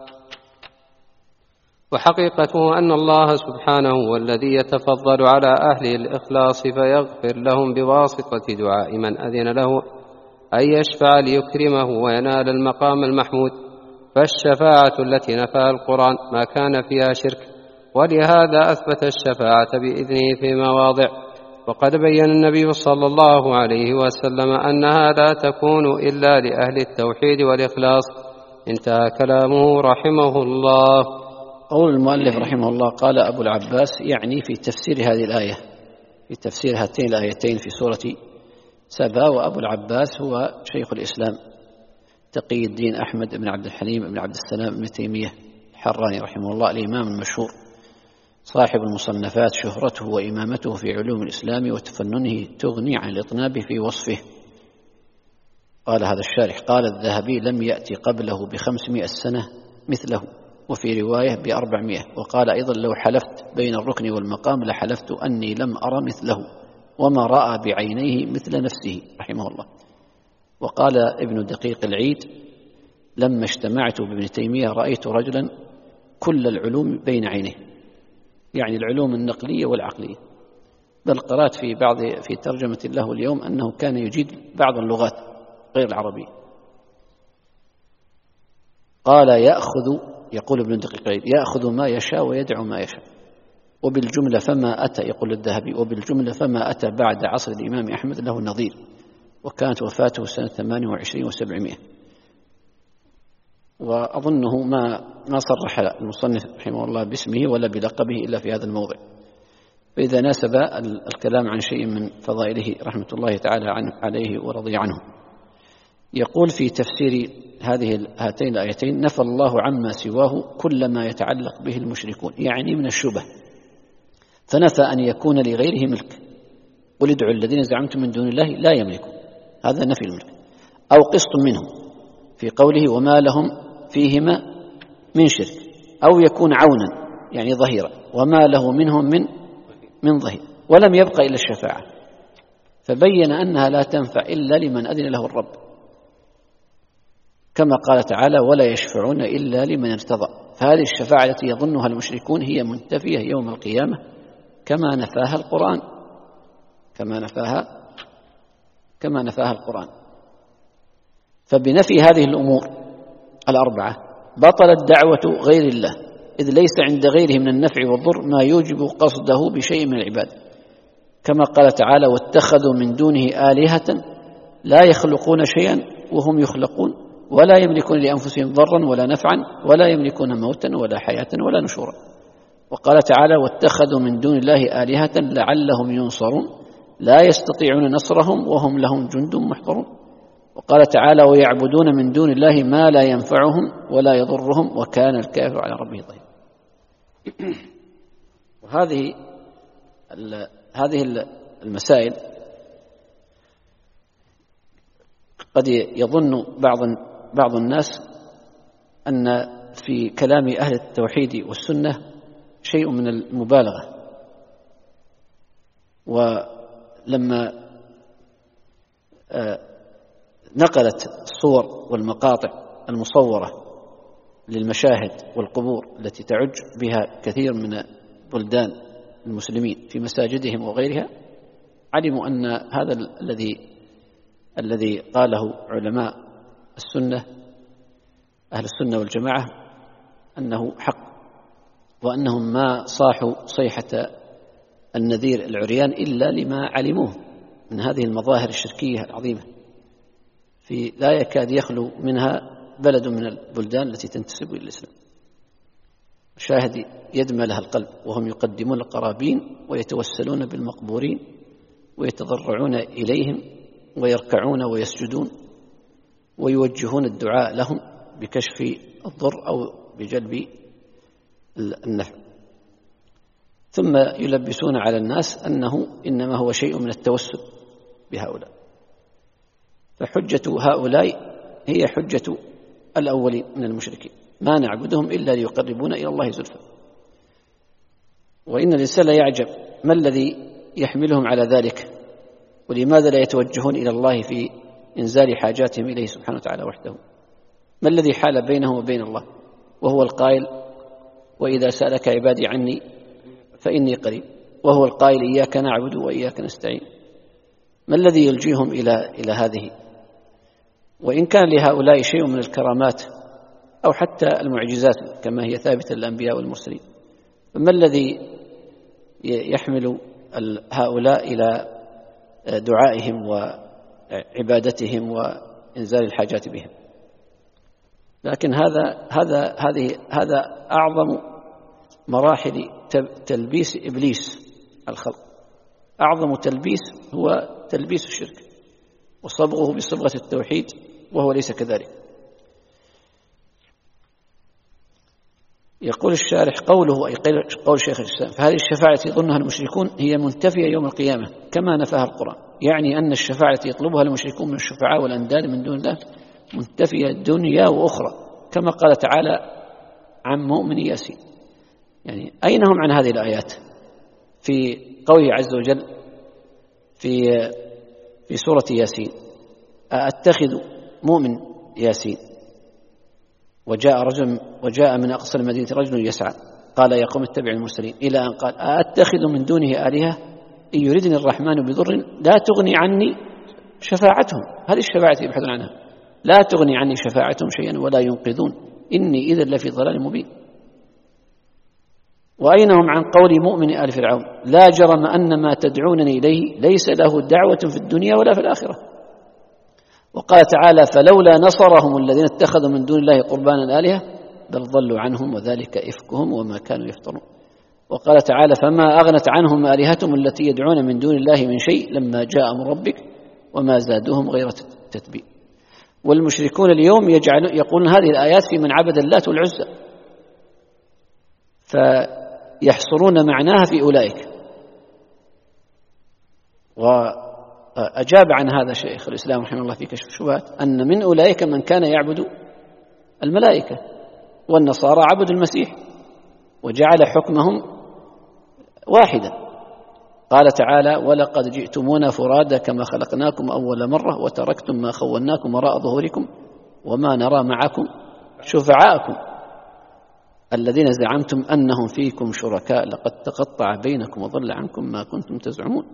وحقيقته أن الله سبحانه هو الذي يتفضل على أهل الإخلاص فيغفر لهم بواسطة دعاء من أذن له أن يشفع ليكرمه وينال المقام المحمود. فالشفاعة التي نفاها القرآن ما كان فيها شرك، ولهذا أثبت الشفاعة بإذنه في مواضع. وقد بين النبي صلى الله عليه وسلم أنها لا تكون إلا لأهل التوحيد والإخلاص. انتهى كلامه رحمه الله. قول المؤلف رحمه الله: قال أبو العباس، يعني في تفسير هذه الآية، في تفسير هاتين الآيتين في سورة سبا. وأبو العباس هو شيخ الإسلام تقي الدين أحمد بن عبد الحليم بن عبد السلام بن تيمية الحراني رحمه الله، الإمام المشهور صاحب المصنفات. شهرته وإمامته في علوم الإسلام وتفننه تغني عن الإطناب في وصفه. قال هذا الشارح: قال الذهبي: لم يأتي قبله ب500 سنة مثله، وفي رواية ب400. وقال أيضا: لو حلفت بين الركن والمقام لحلفت أني لم أرى مثله، وما رأى بعينيه مثل نفسه رحمه الله. وقال ابن دقيق العيد: لما اجتمعت بابن تيمية رأيت رجلا كل العلوم بين عينيه، يعني العلوم النقلية والعقلية. بل قرأت في ترجمة له اليوم أنه كان يجيد بعض اللغات غير العربية. قال: يقول ابن دقيق العيد: يأخذ ما يشاء ويدعو ما يشاء. وبالجملة فما أتى، يقول الذهبي: وبالجملة فما أتى بعد عصر الإمام أحمد له نظير. وكانت وفاته سنة 28 و700. وأظنه ما صرح المصنف رحمه الله باسمه ولا بلقبه إلا في هذا الموضع. فإذا ناسب الكلام عن شيء من فضائله رحمة الله تعالى عليه ورضي عنه. يقول في تفسير هاتين الآيتين: نفى الله عما سواه كل ما يتعلق به المشركون، يعني من الشبه. فنفى أن يكون لغيره ملك. قل ادعوا الذين زعمتم من دون الله لا يملكون، هذا نفي الملك. أو قسط منهم في قوله: وما لهم فيهما من شرك. أو يكون عونا، يعني ظهيرا، وما له منهم من ظهير. ولم يبق إلا الشفاعة، فبين أنها لا تنفع إلا لمن أذن له الرب، كما قال تعالى: ولا يشفعون إلا لمن ارتضى. فهذه الشفاعة التي يظنها المشركون هي منتفية يوم القيامة كما نفاها القرآن. فبنفي هذه الأمور الأربعة بطلت دعوة غير الله، إذ ليس عند غيره من النفع والضر ما يوجب قصده بشيء من العباد، كما قال تعالى: واتخذوا من دونه آلهة لا يخلقون شيئا وهم يخلقون ولا يملكون لأنفسهم ضرا ولا نفعا ولا يملكون موتا ولا حياة ولا نشورا. وقال تعالى: واتخذوا من دون الله آلهة لعلهم ينصرون لا يستطيعون نصرهم وهم لهم جند محضرون. وقال تعالى: ويعبدون من دون الله ما لا ينفعهم ولا يضرهم وكان الكافر على ربه ضيقا. وهذه المسائل قد يظن بعض الناس أن في كلام أهل التوحيد والسنة شيء من المبالغة. ولما نقلت الصور والمقاطع المصورة للمشاهد والقبور التي تعج بها كثير من بلدان المسلمين في مساجدهم وغيرها، علموا أن هذا الذي قاله علماء السنة أهل السنة والجماعة أنه حق، وأنهم ما صاحوا صيحة النذير العريان إلا لما علموه من هذه المظاهر الشركية العظيمة لا يكاد يخلو منها بلد من البلدان التي تنتسب إلى الإسلام. شاهد يدمى لها القلب وهم يقدمون القرابين ويتوسلون بالمقبورين ويتضرعون إليهم ويركعون ويسجدون ويوجهون الدعاء لهم بكشف الضر أو بجلب النفع، ثم يلبسون على الناس أنه إنما هو شيء من التوسل بهؤلاء. فحجة هؤلاء هي حجة الأولين من المشركين، ما نعبدهم إلا ليقربونا إلى الله زلفى. وإن الإنسان لا يعجب ما الذي يحملهم على ذلك، ولماذا لا يتوجهون إلى الله في إنزال حاجاتهم إليه سبحانه وتعالى وحده؟ ما الذي حال بينهم وبين الله وهو القائل وإذا سألك عبادي عني فإني قريب، وهو القائل إياك نعبد وإياك نستعين؟ ما الذي يلجيهم إلى هذه؟ وإن كان لهؤلاء شيء من الكرامات أو حتى المعجزات كما هي ثابتة للأنبياء والمرسلين، فما الذي يحمل هؤلاء إلى دعائهم وعبادتهم وإنزال الحاجات بهم؟ لكن هذا أعظم مراحل تلبيس إبليس الخلق. أعظم تلبيس هو تلبيس الشرك وصبغه بصبغة التوحيد وهو ليس كذلك. يقول الشارح قوله أي قول شيخ الإسلام: فهذه الشفاعة يظنها المشركون هي منتفية يوم القيامة كما نفاها القرآن، يعني أن الشفاعة التي يطلبها المشركون من الشفعاء والأنداد من دون الله منتفية دنيا وأخرى، كما قال تعالى عن مؤمن ياسين. يعني أين هم عن هذه الآيات؟ في قوله عز وجل في سورة ياسين: أأتخذ مؤمن ياسين وجاء من أقصى المدينة رجل يسعى قال يا قوم اتبعوا المرسلين، إلى أن قال: أأتخذ من دونه آلهة إن يردني الرحمن بضر لا تغني عني شفاعتهم. هذه الشفاعة يبحثون عنها، لا تغني عني شفاعتهم شيئا ولا ينقذون إني إذا لفي ضلال مبين. وأين هم عن قول مؤمن آل فرعون: لا جرم أن ما تدعونني إليه ليس له دعوة في الدنيا ولا في الآخرة. وقال تعالى: فلولا نصرهم الذين اتخذوا من دون الله قربانا آلهة بل ضلوا عنهم وذلك إفكهم وما كانوا يفترون. وقال تعالى: فما أغنت عنهم آلهتهم التي يدعون من دون الله من شيء لما جاء أمر ربك وما زادوهم غير تتبيب. والمشركون اليوم يقولون هذه الآيات في من عبد اللات والعزى، فيحصرون معناها في أولئك. وأجاب عن هذا شيخ الإسلام رحمه الله في كشف الشبهات أن من أولئك من كان يعبد الملائكة، والنصارى عبدوا المسيح وجعل حكمهم واحدا. قال تعالى: ولقد جئتمونا فرادا كما خلقناكم أول مرة وتركتم ما خولناكم وراء ظهوركم وما نرى معكم شفعاءكم الذين زعمتم أنهم فيكم شركاء لقد تقطع بينكم وضل عنكم ما كنتم تزعمون.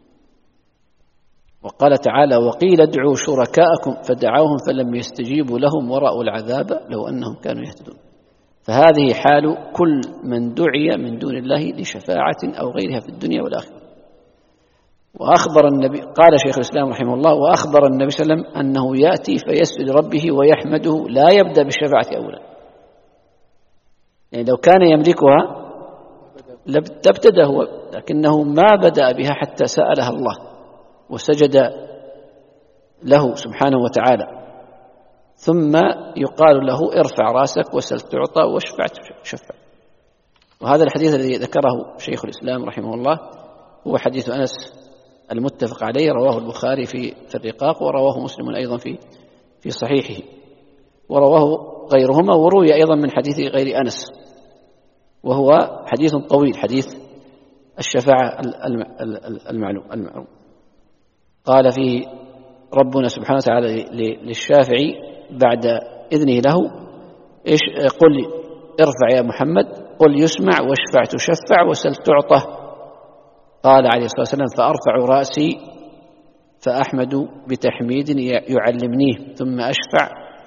وقال تعالى: وقيل ادعوا شركاءكم فدعوهم فلم يستجيبوا لهم ورأوا العذاب لو أنهم كانوا يهتدون. فهذه حال كل من دعي من دون الله لشفاعة أو غيرها في الدنيا والآخرة. وأخبر النبي، قال شيخ الإسلام رحمه الله: وأخبر النبي صلى الله عليه وسلم أنه يأتي فيسجد ربه ويحمده لا يبدأ بالشفاعة أولا. يعني لو كان يملكها لابتدأ هو، لكنه ما بدأ بها حتى سألها الله وسجد له سبحانه وتعالى، ثم يقال له: ارفع راسك وسل تعطى واشفع تشفع. وهذا الحديث الذي ذكره شيخ الإسلام رحمه الله هو حديث أنس المتفق عليه، رواه البخاري في الرقاق، ورواه مسلم أيضا في صحيحه، ورواه غيرهما، وروي أيضا من حديث غير أنس، وهو حديث طويل، حديث الشفاعة المعلوم. قال فيه ربنا سبحانه وتعالى للشافعي بعد إذنه له: قل ارفع يا محمد، قل يسمع، واشفع تشفع، وسل تعطى. قال عليه الصلاة والسلام: فأرفع رأسي فأحمد بتحميد يعلمنيه، ثم أشفع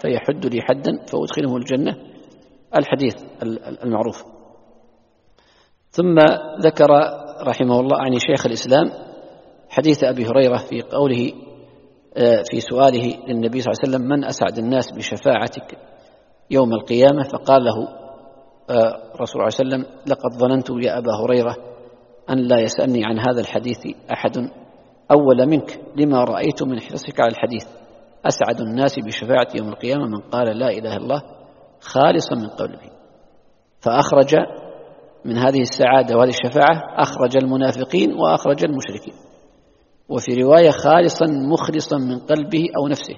فيحد لي حدا فأدخله الجنة، الحديث المعروف. ثم ذكر رحمه الله عن شيخ الإسلام حديث أبي هريرة في قوله في سؤاله للنبي صلى الله عليه وسلم: من أسعد الناس بشفاعتك يوم القيامة؟ فقال له رسول الله صلى الله عليه وسلم: لقد ظننت يا أبا هريرة أن لا يسألني عن هذا الحديث أحد أول منك، لما رأيت من حرصك على الحديث. أسعد الناس بشفاعتي يوم القيامة من قال لا إله إلا الله خالصا من قلبه. فأخرج من هذه السعادة وهذه الشفاعة أخرج المنافقين وأخرج المشركين، وفي رواية خالصا مخلصا من قلبه أو نفسه.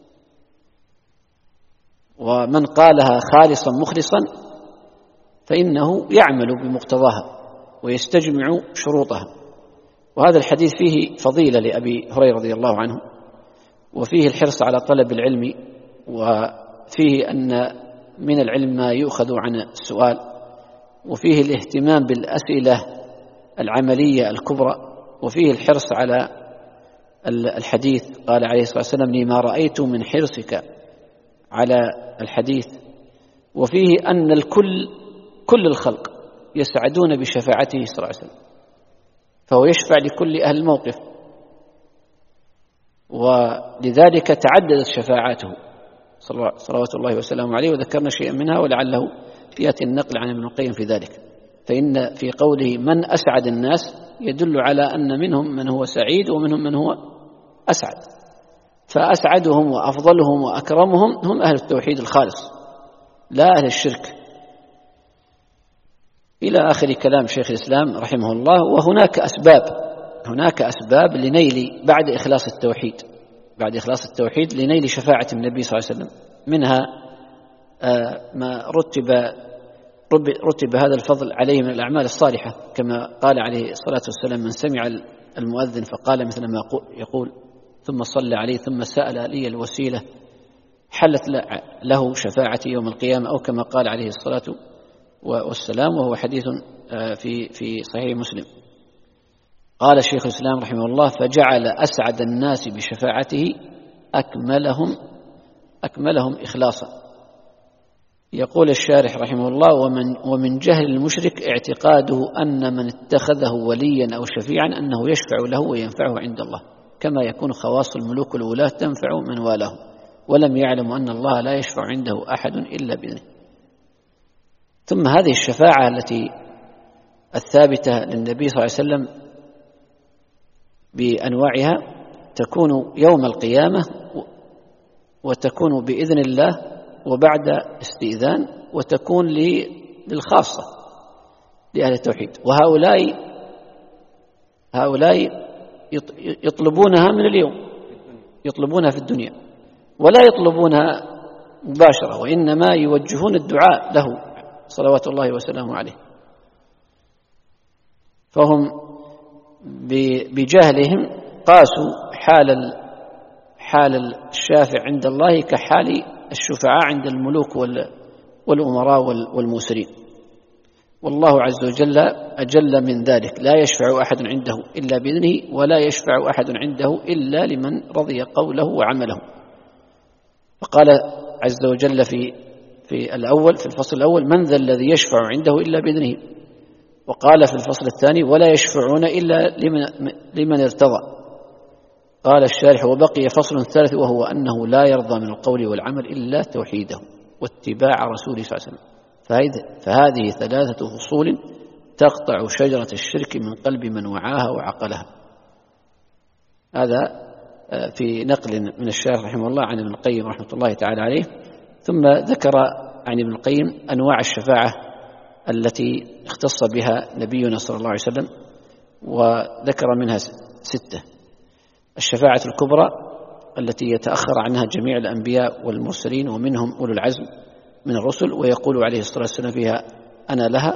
ومن قالها خالصا مخلصا فإنه يعمل بمقتضاها ويستجمع شروطها. وهذا الحديث فيه فضيلة لأبي هريرة رضي الله عنه، وفيه الحرص على طلب العلم، وفيه أن من العلم ما يؤخذ عن السؤال، وفيه الاهتمام بالأسئلة العملية الكبرى، وفيه الحرص على الحديث. قال عليه الصلاة والسلام: لما رأيت من حرصك على الحديث. وفيه أن كل الخلق يسعدون بشفاعته صلى الله عليه وسلم، فهو يشفع لكل أهل الموقف، ولذلك تعددت شفاعاته صلوات الله وسلامه عليه، وذكرنا شيئا منها ولعله يأتي النقل عن ابن القيم في ذلك. فإن في قوله من أسعد الناس يدل على أن منهم من هو سعيد ومنهم من هو أسعد، فأسعدهم وأفضلهم وأكرمهم هم أهل التوحيد الخالص لا أهل الشرك، إلى آخر كلام شيخ الإسلام رحمه الله. وهناك أسباب لنيل بعد إخلاص التوحيد لنيل شفاعة النبي صلى الله عليه وسلم. منها ما رتب هذا الفضل عليه من الأعمال الصالحة، كما قال عليه الصلاة والسلام: من سمع المؤذن فقال مثل ما يقول ثم صلى عليه ثم سأل لي الوسيلة حلت له شفاعتي يوم القيامة، أو كما قال عليه الصلاة والسلام، وهو حديث في صحيح مسلم. قال الشيخ الإسلام رحمه الله: فجعل أسعد الناس بشفاعته أكملهم إخلاصا. يقول الشارح رحمه الله: ومن جهل المشرك اعتقاده أن من اتخذه وليا أو شفيعا أنه يشفع له وينفعه عند الله، كما يكون خواص الملوك والولاة تنفع من والاه، ولم يعلم أن الله لا يشفع عنده أحد إلا بإذنه. ثم هذه الشفاعة التي الثابتة للنبي صلى الله عليه وسلم بأنواعها تكون يوم القيامة، وتكون بإذن الله وبعد استئذان، وتكون للخاصة لأهل التوحيد. وهؤلاء يطلبونها من اليوم، يطلبونها في الدنيا، ولا يطلبونها مباشرة، وإنما يوجهون الدعاء له صلوات الله وسلامه عليه. فهم بجهلهم قاسوا حال الشافع عند الله كحال الشفعاء عند الملوك والأمراء والموسرين. والله عز وجل أجل من ذلك: لا يشفع أحد عنده إلا بإذنه، ولا يشفع أحد عنده إلا لمن رضي قوله وعمله. فقال عز وجل في الفصل الأول: من ذا الذي يشفع عنده إلا بإذنه. وقال في الفصل الثاني: ولا يشفعون إلا لمن ارتضى. قال الشارح: وبقي فصل ثالث، وهو أنه لا يرضى من القول والعمل إلا توحيده واتباع رسوله صلى الله عليه وسلم. فهذه 3 فصول تقطع شجرة الشرك من قلب من وعاها وعقلها. هذا في نقل من الشارح رحمه الله عن ابن القيم رحمة الله تعالى عليه. ثم ذكر عن ابن القيم أنواع الشفاعة التي اختص بها نبينا صلى الله عليه وسلم، وذكر منها 6: الشفاعة الكبرى التي يتأخر عنها جميع الأنبياء والمرسلين، ومنهم أولو العزم من الرسل، ويقول عليه الصلاة والسلام فيها: أنا لها.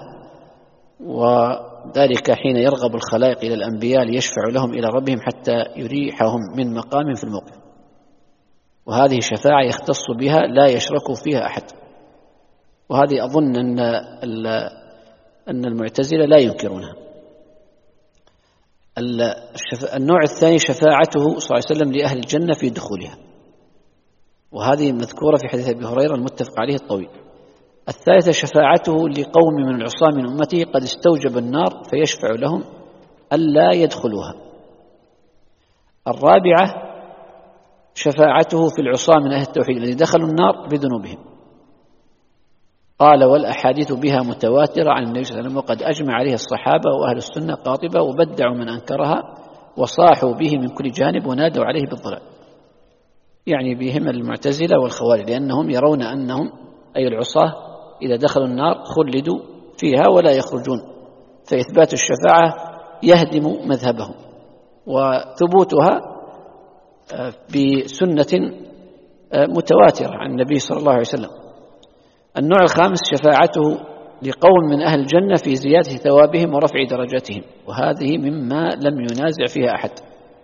وذلك حين يرغب الخلائق إلى الأنبياء ليشفع لهم إلى ربهم حتى يريحهم من مقام في الموقف. وهذه شفاعة يختص بها لا يشرك فيها أحد، وهذه أظن أن المعتزلة لا ينكرونها. النوع الثاني شفاعته صلى الله عليه وسلم لأهل الجنة في دخولها، وهذه مذكورة في حديث أبي هريرة المتفق عليه الطويل. الثالثة شفاعته لقوم من العصاة من أمته قد استوجب النار فيشفع لهم ألا يدخلوها. الرابعة شفاعته في العصاة من أهل التوحيد الذين دخلوا النار بذنوبهم. قال والأحاديث بها متواترة عن النبي صلى الله عليه وسلم وقد أجمع عليها الصحابة وأهل السنة قاطبة وبدعوا من أنكرها وصاحوا به من كل جانب ونادوا عليه بالضلال، يعني بهم المعتزلة والخوارج، لأنهم يرون أنهم أي العصاة إذا دخلوا النار خلدوا فيها ولا يخرجون، فإثبات الشفاعة يهدم مذهبهم وثبوتها بسنة متواترة عن النبي صلى الله عليه وسلم. النوع الخامس شفاعته لقوم من أهل الجنة في زيادة ثوابهم ورفع درجاتهم، وهذه مما لم ينازع فيها أحد.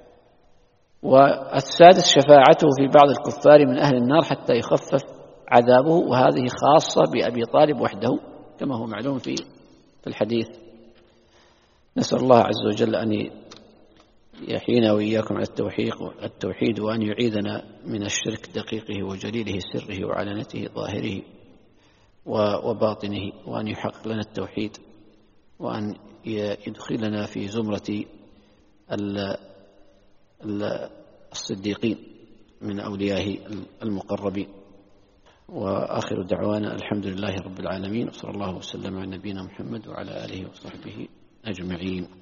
والسادس شفاعته في بعض الكفار من أهل النار حتى يخفف عذابه، وهذه خاصة بأبي طالب وحده كما هو معلوم في الحديث. نسأل الله عز وجل أن يحيينا وإياكم على التوحيد وأن يعيذنا من الشرك دقيقه وجليله سره وعلانته ظاهره وباطنه، وأن يحقق لنا التوحيد، وأن يدخلنا في زمرة الصديقين من أوليائه المقربين. وآخر دعوانا الحمد لله رب العالمين، وصلى الله وسلم على نبينا محمد وعلى آله وصحبه أجمعين.